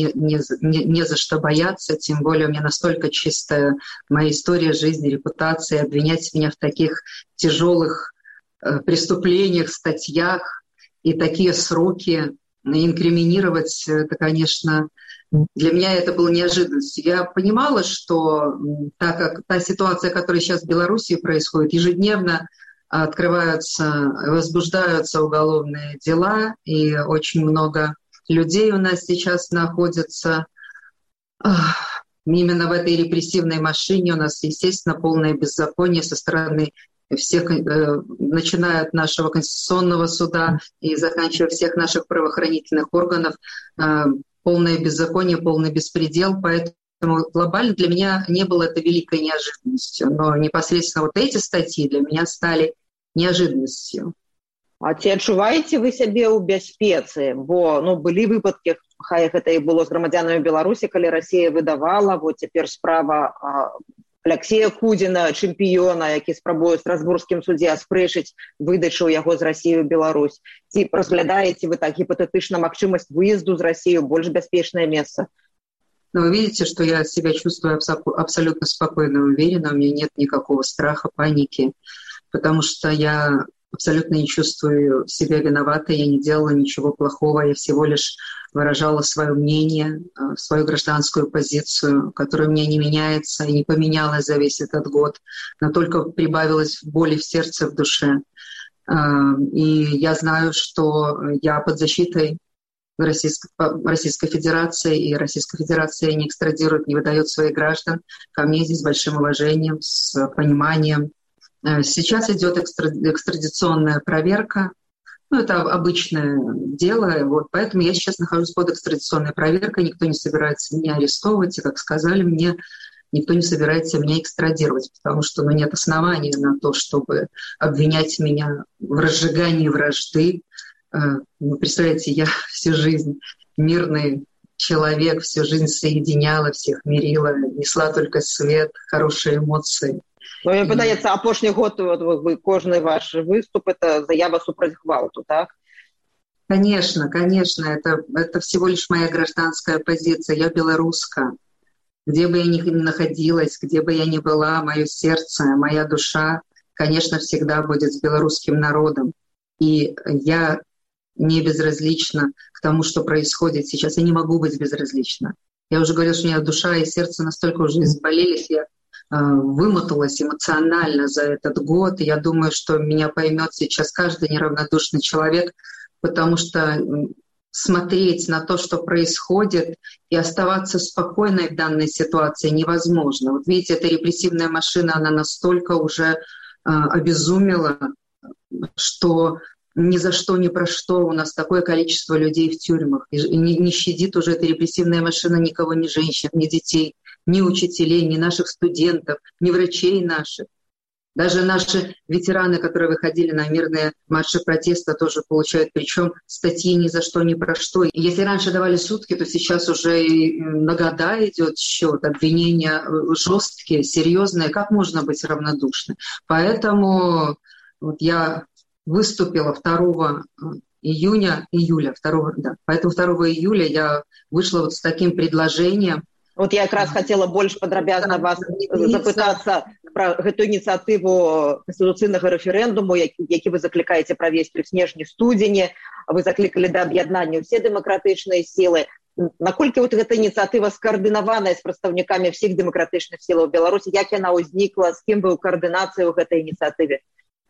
не за что бояться, тем более у меня настолько чистая моя история жизни, репутация. Обвинять меня в таких тяжелых преступлениях, статьях и такие сроки инкриминировать, это, конечно, для меня это было неожиданностью. Я понимала, что так как та ситуация, которая сейчас в Беларуси происходит, ежедневно открываются, возбуждаются уголовные дела, и очень много людей у нас сейчас находится именно в этой репрессивной машине. У нас, естественно, полное беззаконие со стороны всех, начиная от нашего Конституционного суда и заканчивая всех наших правоохранительных органов, полное беззаконие, полный беспредел. Поэтому глобально для меня не было это великой неожиданностью. Но непосредственно вот эти статьи для меня стали неожиданностью. А ці адчуваеце вы сябе ў бяспецы? Бо былі выпадкі, хай гэта і было з грамадзянамі Беларусі, калі Расія выдавала, цяпер справа Алексея Кудзіна, чэмпіёна, які спрабуе ў Страсбургскім судзе аспрэчыць выдачу яго з Расіі ў Беларусь. Ці разглядаеце вы так гіпатэтычна магчымасць выезду з Расіі ў больш бяспечнае месца? Вы видите, что я себя чувствую абсолютно спокойно и уверенно, у меня нет никакого страха, паники, потому что я абсолютно не чувствую себя виноватой, я не делала ничего плохого, я всего лишь выражала свое мнение, свою гражданскую позицию, которая у меня не меняется и не поменялась за весь этот год, но только прибавилась боли в сердце, в душе. И я знаю, что я под защитой Российской Федерации, и Российская Федерация не экстрадирует, не выдает своих граждан. Ко мне здесь с большим уважением, с пониманием. Сейчас идет экстрадиционная проверка. Это обычное дело. Поэтому я сейчас нахожусь под экстрадиционной проверкой. Никто не собирается меня арестовывать. И, как сказали мне, никто не собирается меня экстрадировать, потому что нет оснований на то, чтобы обвинять меня в разжигании вражды. Вы представляете, я всю жизнь мирный человек, всю жизнь соединяла, всех мирила, несла только свет, хорошие эмоции. Мне падаецца, апошні год вы кожны ваш выступ это заява супраць гвалту, так? Конечно, это всего лишь моя гражданская позиция. Я белоруска. Где бы я ни находилась, где бы я ни была, мое сердце, моя душа, конечно, всегда будет с белорусским народом. И я не безразлична к тому, что происходит сейчас. Я не могу быть безразлична. Я уже говорила, что у меня душа и сердце настолько уже изболелись, я вымоталась эмоционально за этот год. И я думаю, что меня поймет сейчас каждый неравнодушный человек, потому что смотреть на то, что происходит, и оставаться спокойной в данной ситуации невозможно. Вот видите, эта репрессивная машина, она настолько уже обезумела, что ни за что, ни про что у нас такое количество людей в тюрьмах. И не щадит уже эта репрессивная машина никого, ни женщин, ни детей, ни учителей, ни наших студентов, ни врачей наших. Даже наши ветераны, которые выходили на мирные марши протеста, тоже получают, причем статьи ни за что, ни про что. И если раньше давали сутки, то сейчас уже и на года идет счет, обвинения жесткие, серьезные. Как можно быть равнодушным? Поэтому я выступила 2 июля, поэтому 2 июля я вышла с таким предложением. Я как раз хотела больше падрабязна вас запытацца про эту инициативу конституцыйнага референдуму, які вы закликаете провести в снежні-студзені. Вы закликали до аб'яднання все демократычныя силы. Наколькі эта инициатива скоординованная с представниками всех демократычных сил в Беларуси? Як яна ўзнікла, с кем вы ў координации в этой инициативе?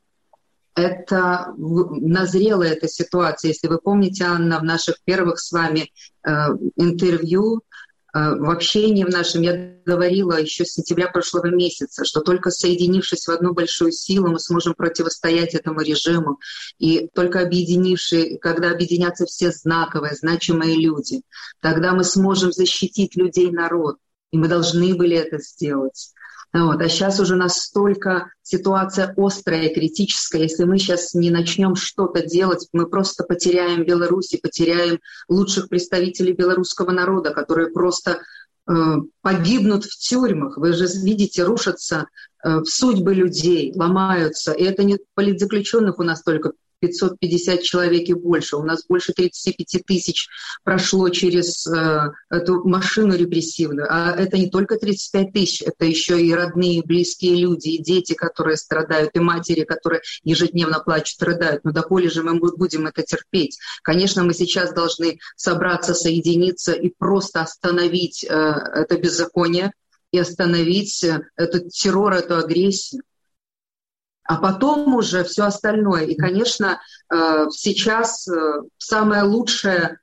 Это назрела эта ситуация. Если вы помните, Анна, в наших первых с вами интервью, в общении в нашем я говорила еще с сентября прошлого месяца, что только соединившись в одну большую силу, мы сможем противостоять этому режиму. И только объединившись, когда объединятся все знаковые, значимые люди, тогда мы сможем защитить людей, народ. И мы должны были это сделать. А сейчас уже настолько ситуация острая и критическая. Если мы сейчас не начнем что-то делать, мы просто потеряем Беларусь и потеряем лучших представителей белорусского народа, которые просто погибнут в тюрьмах. Вы же видите, рушатся судьбы людей, ломаются. И это не политзаключенных у нас только 550 человек и больше. У нас больше 35 тысяч прошло через эту машину репрессивную. А это не только 35 тысяч, это еще и родные, близкие люди, и дети, которые страдают, и матери, которые ежедневно плачут, рыдают. Но доколе же мы будем это терпеть? Конечно, мы сейчас должны собраться, соединиться и просто остановить это беззаконие и остановить этот террор, эту агрессию. А потом уже все остальное. И, конечно, сейчас самая лучшая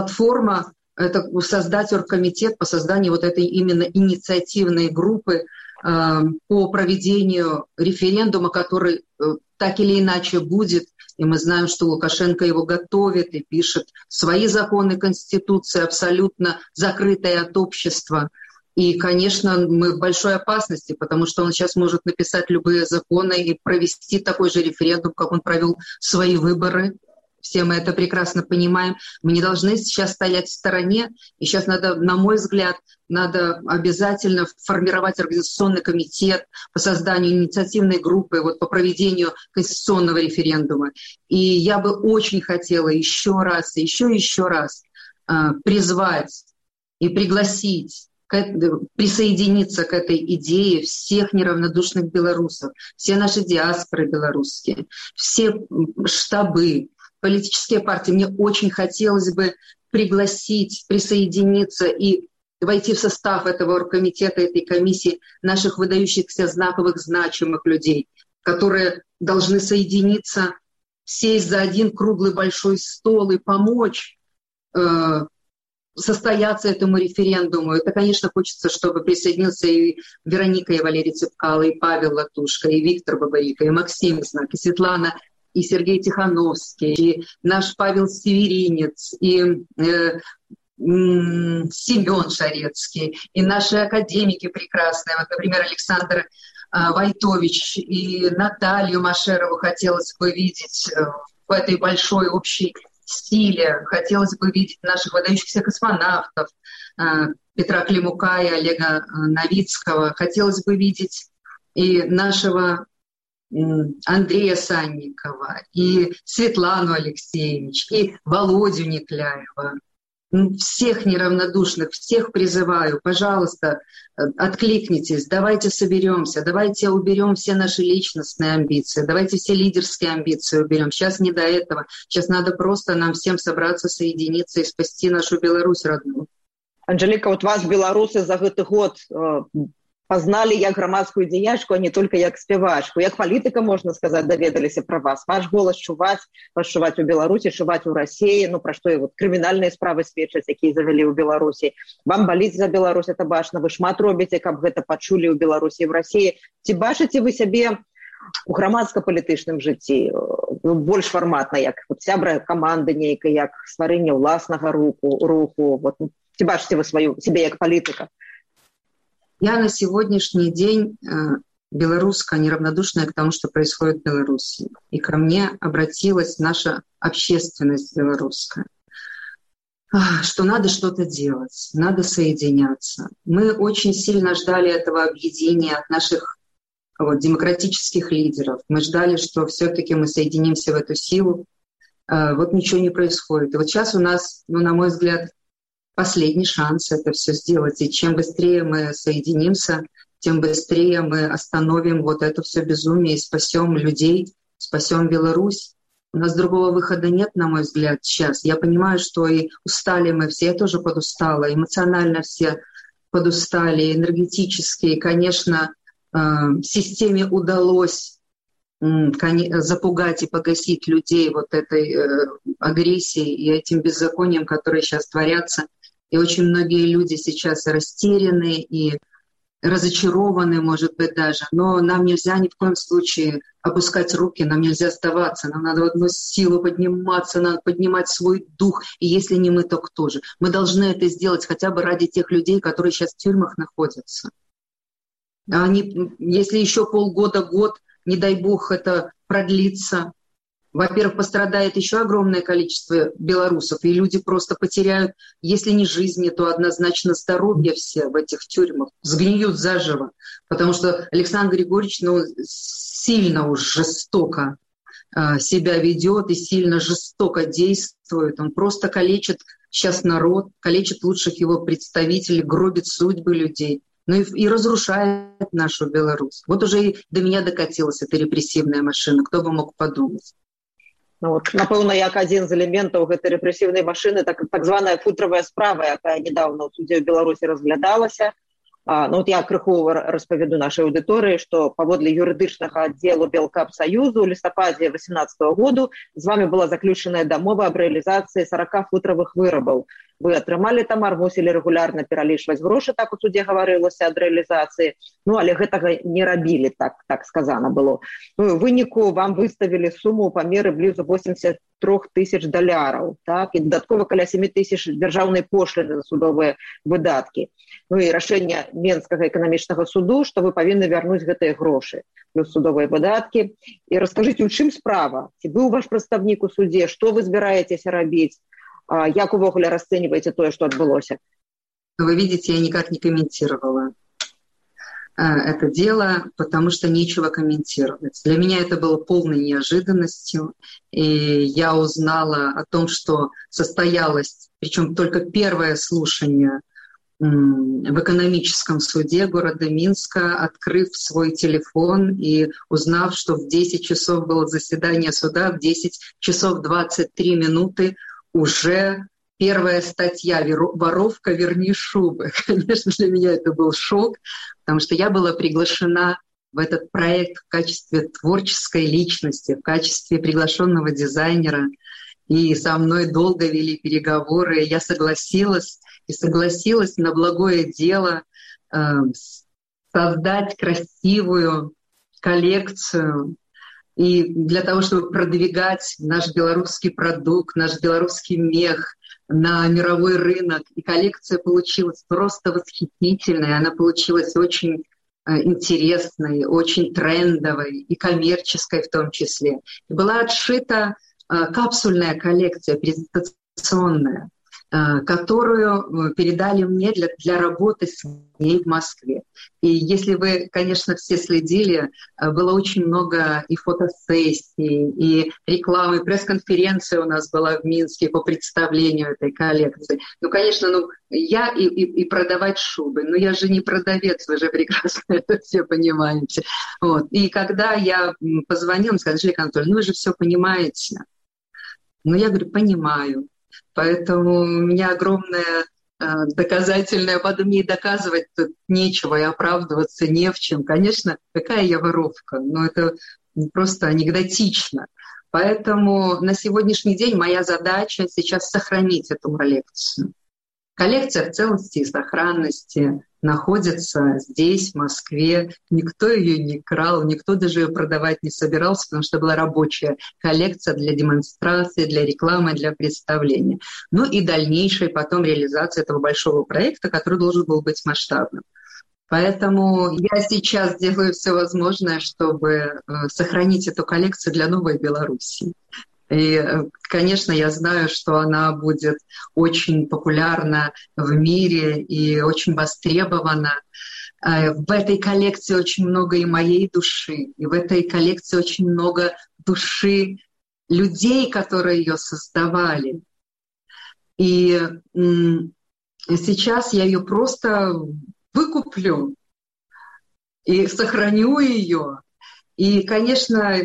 платформа — это создать оргкомитет по созданию этой именно инициативной группы по проведению референдума, который так или иначе будет. И мы знаем, что Лукашенко его готовит и пишет свои законы Конституции, абсолютно закрытые от общества. И, конечно, мы в большой опасности, потому что он сейчас может написать любые законы и провести такой же референдум, как он провел свои выборы. Все мы это прекрасно понимаем. Мы не должны сейчас стоять в стороне. И сейчас надо, на мой взгляд, надо обязательно формировать организационный комитет по созданию инициативной группы по проведению конституционного референдума. И я бы очень хотела еще раз призвать и пригласить присоединиться к этой идее всех неравнодушных белорусов, все наши диаспоры белорусские, все штабы, политические партии. Мне очень хотелось бы пригласить, присоединиться и войти в состав этого оргкомитета, этой комиссии наших выдающихся знаковых, значимых людей, которые должны соединиться, сесть за один круглый большой стол и помочь состояться этому референдуму. Это, конечно, хочется, чтобы присоединился и Вероника, и Валерий Цепкало, и Павел Латушко, и Виктор Бабарико, и Максим Знак, и Светлана, и Сергей Тихановский, и наш Павел Северинец, и Семен Шарецкий, и наши академики прекрасные, например, Александр Войтович и Наталью Машерову хотелось бы видеть в этой большой общей силе. Хотелось бы видеть наших выдающихся космонавтов Петра Климука и Олега Новицкого. Хотелось бы видеть и нашего Андрея Санникова, и Светлану Алексеевич, и Володю Никляева. Всех неравнодушных, всех призываю, пожалуйста, откликнитесь, давайте соберемся, давайте уберем все наши личностные амбиции, давайте все лидерские амбиции уберем. Сейчас не до этого. Сейчас надо просто нам всем собраться, соединиться и спасти нашу Беларусь родную. Анжеліка, от вас беларусы за гэты год пазналі як грамадскую дзеячку, а не только як спявачку. Як палітыка, можна сказаць, даведаліся пра вас. Ваш голас чуваць у Беларусі, чуваць у Расіі, пра што і крымінальныя справы сведчаць, якія завялі ў Беларусі. Вам баліць за Беларусь, это бачна. Вы шмат робіце, каб гэта пачулі ў Беларусі і ў Расіі. Ці бачыце вы сябе у грамадска-палітычным жыцці больш фарматна, як сябра каманды нейкай, як стварэнне ўласнага руху? Ці бачыце вы сябе як палітыка? Я на сегодняшний день белорусская, неравнодушная к тому, что происходит в Беларуси. И ко мне обратилась наша общественность белорусская, что надо что-то делать, надо соединяться. Мы очень сильно ждали этого объединения от наших демократических лидеров. Мы ждали, что все-таки мы соединимся в эту силу. Ничего не происходит. И сейчас у нас, на мой взгляд, последний шанс это все сделать. И чем быстрее мы соединимся, тем быстрее мы остановим это все безумие и спасем людей, спасем Беларусь. У нас другого выхода нет, на мой взгляд, сейчас. Я понимаю, что и устали мы все, я тоже подустала, эмоционально все подустали, энергетически. И, конечно, системе удалось запугать и погасить людей этой агрессией и этим беззаконием, которые сейчас творятся. И очень многие люди сейчас растеряны и разочарованы, может быть, даже. Но нам нельзя ни в коем случае опускать руки, нам нельзя сдаваться. Нам надо в одну силу подниматься, надо поднимать свой дух. И если не мы, то кто же? Мы должны это сделать хотя бы ради тех людей, которые сейчас в тюрьмах находятся. Если еще полгода-год, не дай бог, это продлится, во-первых, пострадает еще огромное количество белорусов, и люди просто потеряют, если не жизни, то однозначно здоровье все в этих тюрьмах, сгниют заживо, потому что Александр Григорьевич сильно уж жестоко себя ведет и сильно жестоко действует. Он просто калечит сейчас народ, калечит лучших его представителей, гробит судьбы людей. И разрушает нашу Беларусь. Уже и до меня докатилась эта репрессивная машина. Кто бы мог подумать? Напэўна, як адзін з элементаў гэтай рэпрэсіўнай машыны, так званая футравая справа, якая недавно ў судзе ў Беларусі разглядалася. Я крыху распавяду нашай аўдыторыі, што паводле юрыдычнага аддзелу Белкапсаюзу ў лістападзе 2018 году з вами была заключаная дамова аб рэалізацыі 40 футравых вырабаў. вы атрымалі тамар, мусілі рэгулярна пералічваць грошы, так у судзе гаварылася ад рэалізацыі, але гэтага не рабілі, так сказана было. У выніку вам выставілі суму ў памеры блізу 83 тысяч $, так, і дадаткова каля 7 тысяч дзяржаўнай пошліны за судовыя выдаткі. І рашэнне Менскага эканамічнага суду, што вы павінны вярнуць гэтыя грошы, плюс судовыя выдаткі. І раскажыце, у чым справа? Ці быў ваш прадстаўнік у судзе? Што вы збіраецеся рабіць? Як увогуле расцэньваеце тое, што адбылося? Вы видите, я никак не комментировала это дело, потому что нечего комментировать. Для меня это было полной неожиданностью, и я узнала о том, что состоялось, причем только первое слушание в экономическом суде города Минска, открыв свой телефон и узнав, что в 10 часов было заседание суда, в 10 часов 23 минуты уже первая статья «Воровка, верни шубы». Конечно, для меня это был шок, потому что я была приглашена в этот проект в качестве творческой личности, в качестве приглашенного дизайнера. И со мной долго вели переговоры. Я согласилась на благое дело создать красивую коллекцию. И для того, чтобы продвигать наш белорусский продукт, наш белорусский мех на мировой рынок. И коллекция получилась просто восхитительной. Она получилась очень интересной, очень трендовой и коммерческой в том числе. И была отшита капсульная коллекция, презентационная, которую передали мне для работы с ней в Москве. И если вы, конечно, все следили, было очень много и фотосессий, и рекламы, пресс-конференция у нас была в Минске по представлению этой коллекции. Конечно, я и продавать шубы, но я же не продавец, вы же прекрасно это все понимаете. Вот. И когда я позвонила, мне сказали: Анжелика Анатольевна, вы же все понимаете. Я говорю: понимаю. Поэтому у меня огромное доказательное, потом мне доказывать тут нечего и оправдываться не в чем. Конечно, какая я воровка, это просто анекдотично. Поэтому на сегодняшний день моя задача сейчас сохранить эту коллекцию. Коллекция в целости и сохранности находится здесь, в Москве. Никто ее не крал, никто даже ее продавать не собирался, потому что была рабочая коллекция для демонстрации, для рекламы, для представления. И дальнейшая потом реализация этого большого проекта, который должен был быть масштабным. Поэтому я сейчас делаю все возможное, чтобы сохранить эту коллекцию для новой Беларуси. И, конечно, я знаю, что она будет очень популярна в мире и очень востребована. В этой коллекции очень много и моей души, и в этой коллекции очень много души людей, которые ее создавали. И сейчас я ее просто выкуплю и сохраню ее. И, конечно,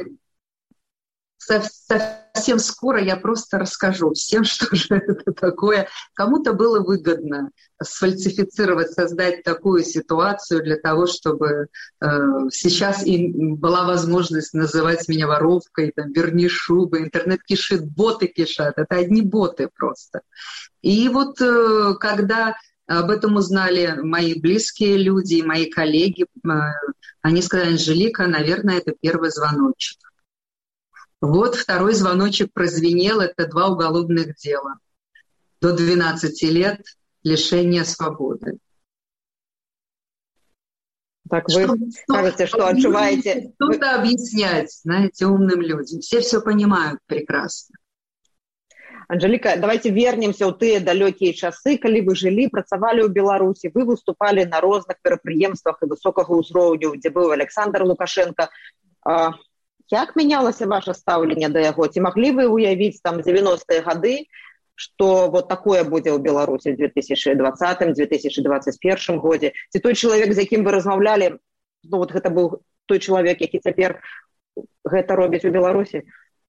совсем скоро я просто расскажу всем, что же это такое. Кому-то было выгодно сфальсифицировать, создать такую ситуацию для того, чтобы сейчас им была возможность называть меня воровкой, верни шубы, интернет кишит, боты кишат. Это одни боты просто. И когда об этом узнали мои близкие люди, мои коллеги, они сказали: Анжелика, наверное, это первый звоночек. Второй звоночек прозвенел, это 2 уголовных дела. До 12 лет лишения свободы. Так вы скажете, что отживаете... Что-то объяснять, знаете, умным людям. Все понимают прекрасно. Анжелика, давайте вернемся ў тыя далёкія часы, калі вы жылі, працавалі ў Беларусі, вы выступалі на розных мерапрыемствах і высокага ўзроўню, дзе быў Александр Лукашенко. Як мянялася ваше стаўленне да яго? Ці маглі вы ўявіць 90-е гады, што такое будзе ў Беларусі ў 2020-2021 годзе? Ці той чалавек, з якім вы размаўлялі, гэта быў той чалавек, які цяпер гэта робіць у Беларусі?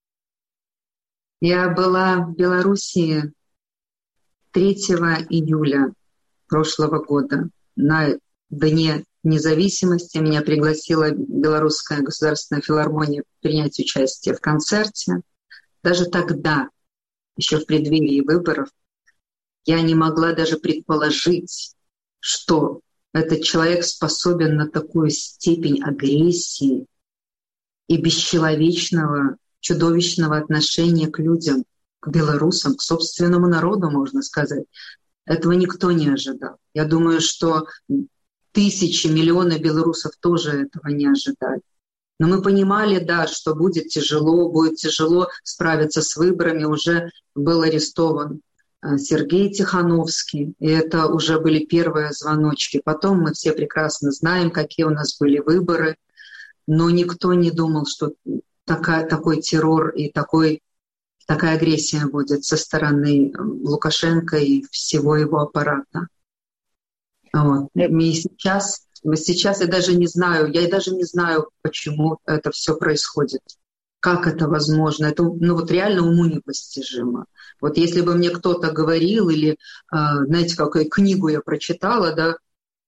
Я была в Беларуси 3 июля прошлого года на Дне независимости. Меня пригласила Белорусская государственная филармония принять участие в концерте. Даже тогда, еще в преддверии выборов, Я не могла даже предположить, что этот человек способен на такую степень агрессии и бесчеловечного, чудовищного отношения к людям, к белорусам, к собственному народу, можно сказать. Этого никто не ожидал. Я думаю, что тысячи, миллионы белорусов тоже этого не ожидали. Но мы понимали, да, что будет тяжело справиться с выборами. Уже был арестован Сергей Тихановский, и это уже были первые звоночки. Потом мы все прекрасно знаем, какие у нас были выборы, но никто не думал, что такой террор и такая агрессия будет со стороны Лукашенко и всего его аппарата. Вот. И сейчас я даже не знаю, почему это все происходит. Как это возможно? Это реально уму непостижимо. Вот если бы мне кто-то говорил, или, знаете, какую книгу я прочитала, да,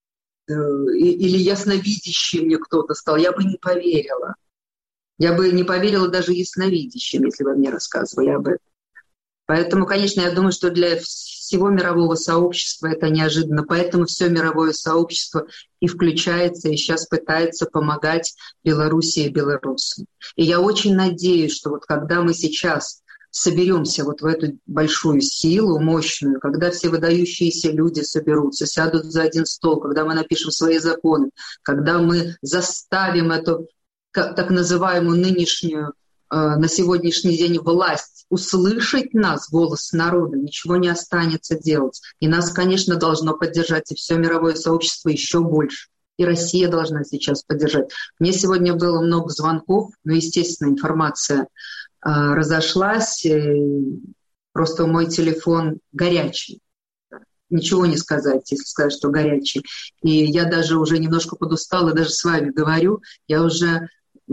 или ясновидящий мне кто-то сказал, я бы не поверила. Я бы не поверила даже ясновидящим, если бы мне рассказывали об этом. Поэтому, конечно, я думаю, что для всего мирового сообщества это неожиданно. Поэтому все мировое сообщество и включается, и сейчас пытается помогать Беларуси и белорусам. И я очень надеюсь, что вот когда мы сейчас соберемся вот в эту большую силу, мощную, когда все выдающиеся люди соберутся, сядут за один стол, когда мы напишем свои законы, когда мы заставим эту так называемую нынешнюю на сегодняшний день власть услышать нас, голос народа, ничего не останется делать. И нас, конечно, должно поддержать и все мировое сообщество еще больше. И Россия должна сейчас поддержать. Мне сегодня было много звонков, но, естественно, информация разошлась. Просто мой телефон горячий. Ничего не сказать, если сказать, что горячий. И я даже уже немножко подустала, даже с вами говорю. Я уже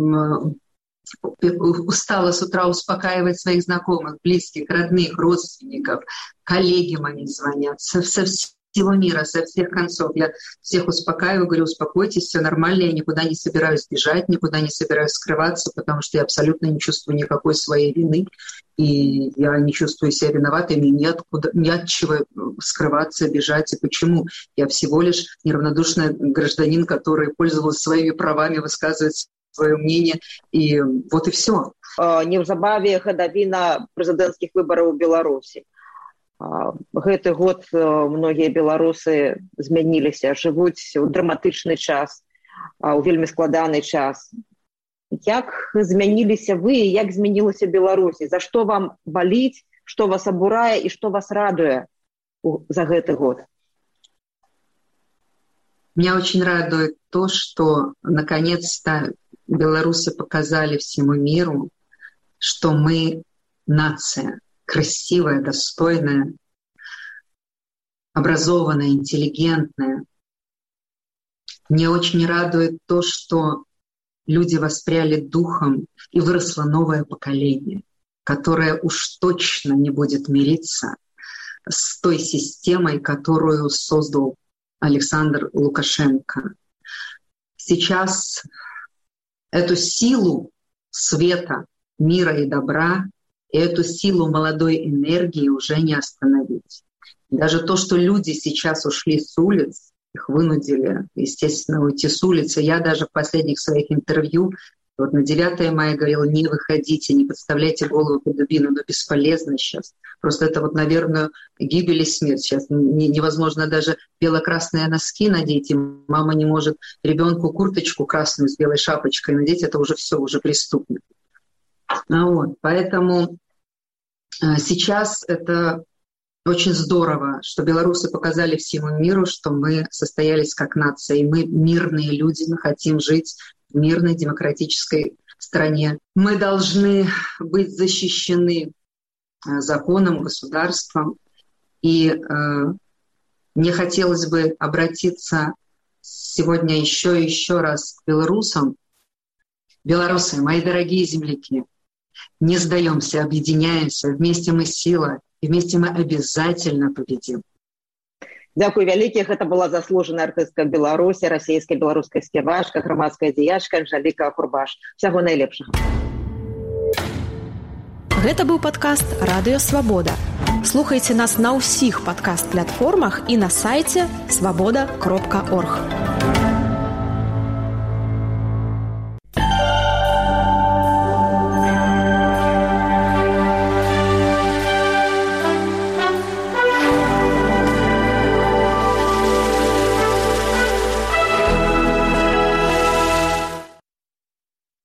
устала с утра успокаивать своих знакомых, близких, родных, родственников. Коллеги мои звонят со всего мира, со всех концов. Я всех успокаиваю, говорю, успокойтесь, все нормально, я никуда не собираюсь бежать, никуда не собираюсь скрываться, потому что я абсолютно не чувствую никакой своей вины, и я не чувствую себя виноватой, мне ни от чего скрываться, бежать. И почему? Я всего лишь неравнодушный гражданин, который пользовался своими правами, высказывает свое мнение, и вот и все. Неўзабаве гадавіна прэзідэнцкіх выбараў у Беларусі. Гэты год многія беларусы змяніліся, жывуць у драматычны час, у вельмі складаны час. Як змяніліся вы і як змянілася Беларусь? За што вам баліць, што вас абурае і што вас радуе за гэты год? Меня очень радует то, что наконец-то белорусы показали всему миру, что мы нация красивая, достойная, образованная, интеллигентная. Мне очень радует то, что люди воспряли духом, и выросло новое поколение, которое уж точно не будет мириться с той системой, которую создал Александр Лукашенко. Сейчас эту силу света, мира и добра, и эту силу молодой энергии уже не остановить. Даже то, что люди сейчас ушли с улиц, их вынудили, естественно, уйти с улицы. Я даже в последних своих интервью, вот на 9 мая говорила, не выходите, не подставляйте голову под дубину, но бесполезно сейчас. Просто это вот, наверное, гибель и смерть. Сейчас невозможно даже бело-красные носки надеть, и мама не может ребенку курточку красную с белой шапочкой надеть, это уже все, уже преступно. Вот. Поэтому сейчас это очень здорово, что белорусы показали всему миру, что мы состоялись как нация, и мы мирные люди, мы хотим жить в мирной демократической стране. Мы должны быть защищены законом, государством. И мне хотелось бы обратиться сегодня еще и еще раз к белорусам. Белорусы, мои дорогие земляки, не сдаемся, объединяемся, вместе мы сила, и вместе мы обязательно победим. Дзякуй вялікіх. Гэта была заслужаная артыстка Беларусі, расійская беларуская спявачка, грамадская дзеячка Анжэліка Курбаш. Усяго найлепшага. Гэта быў падкаст «Радыё Свабода». Слухайце нас на ўсіх падкаст-платформах і на сайце свабода.орг.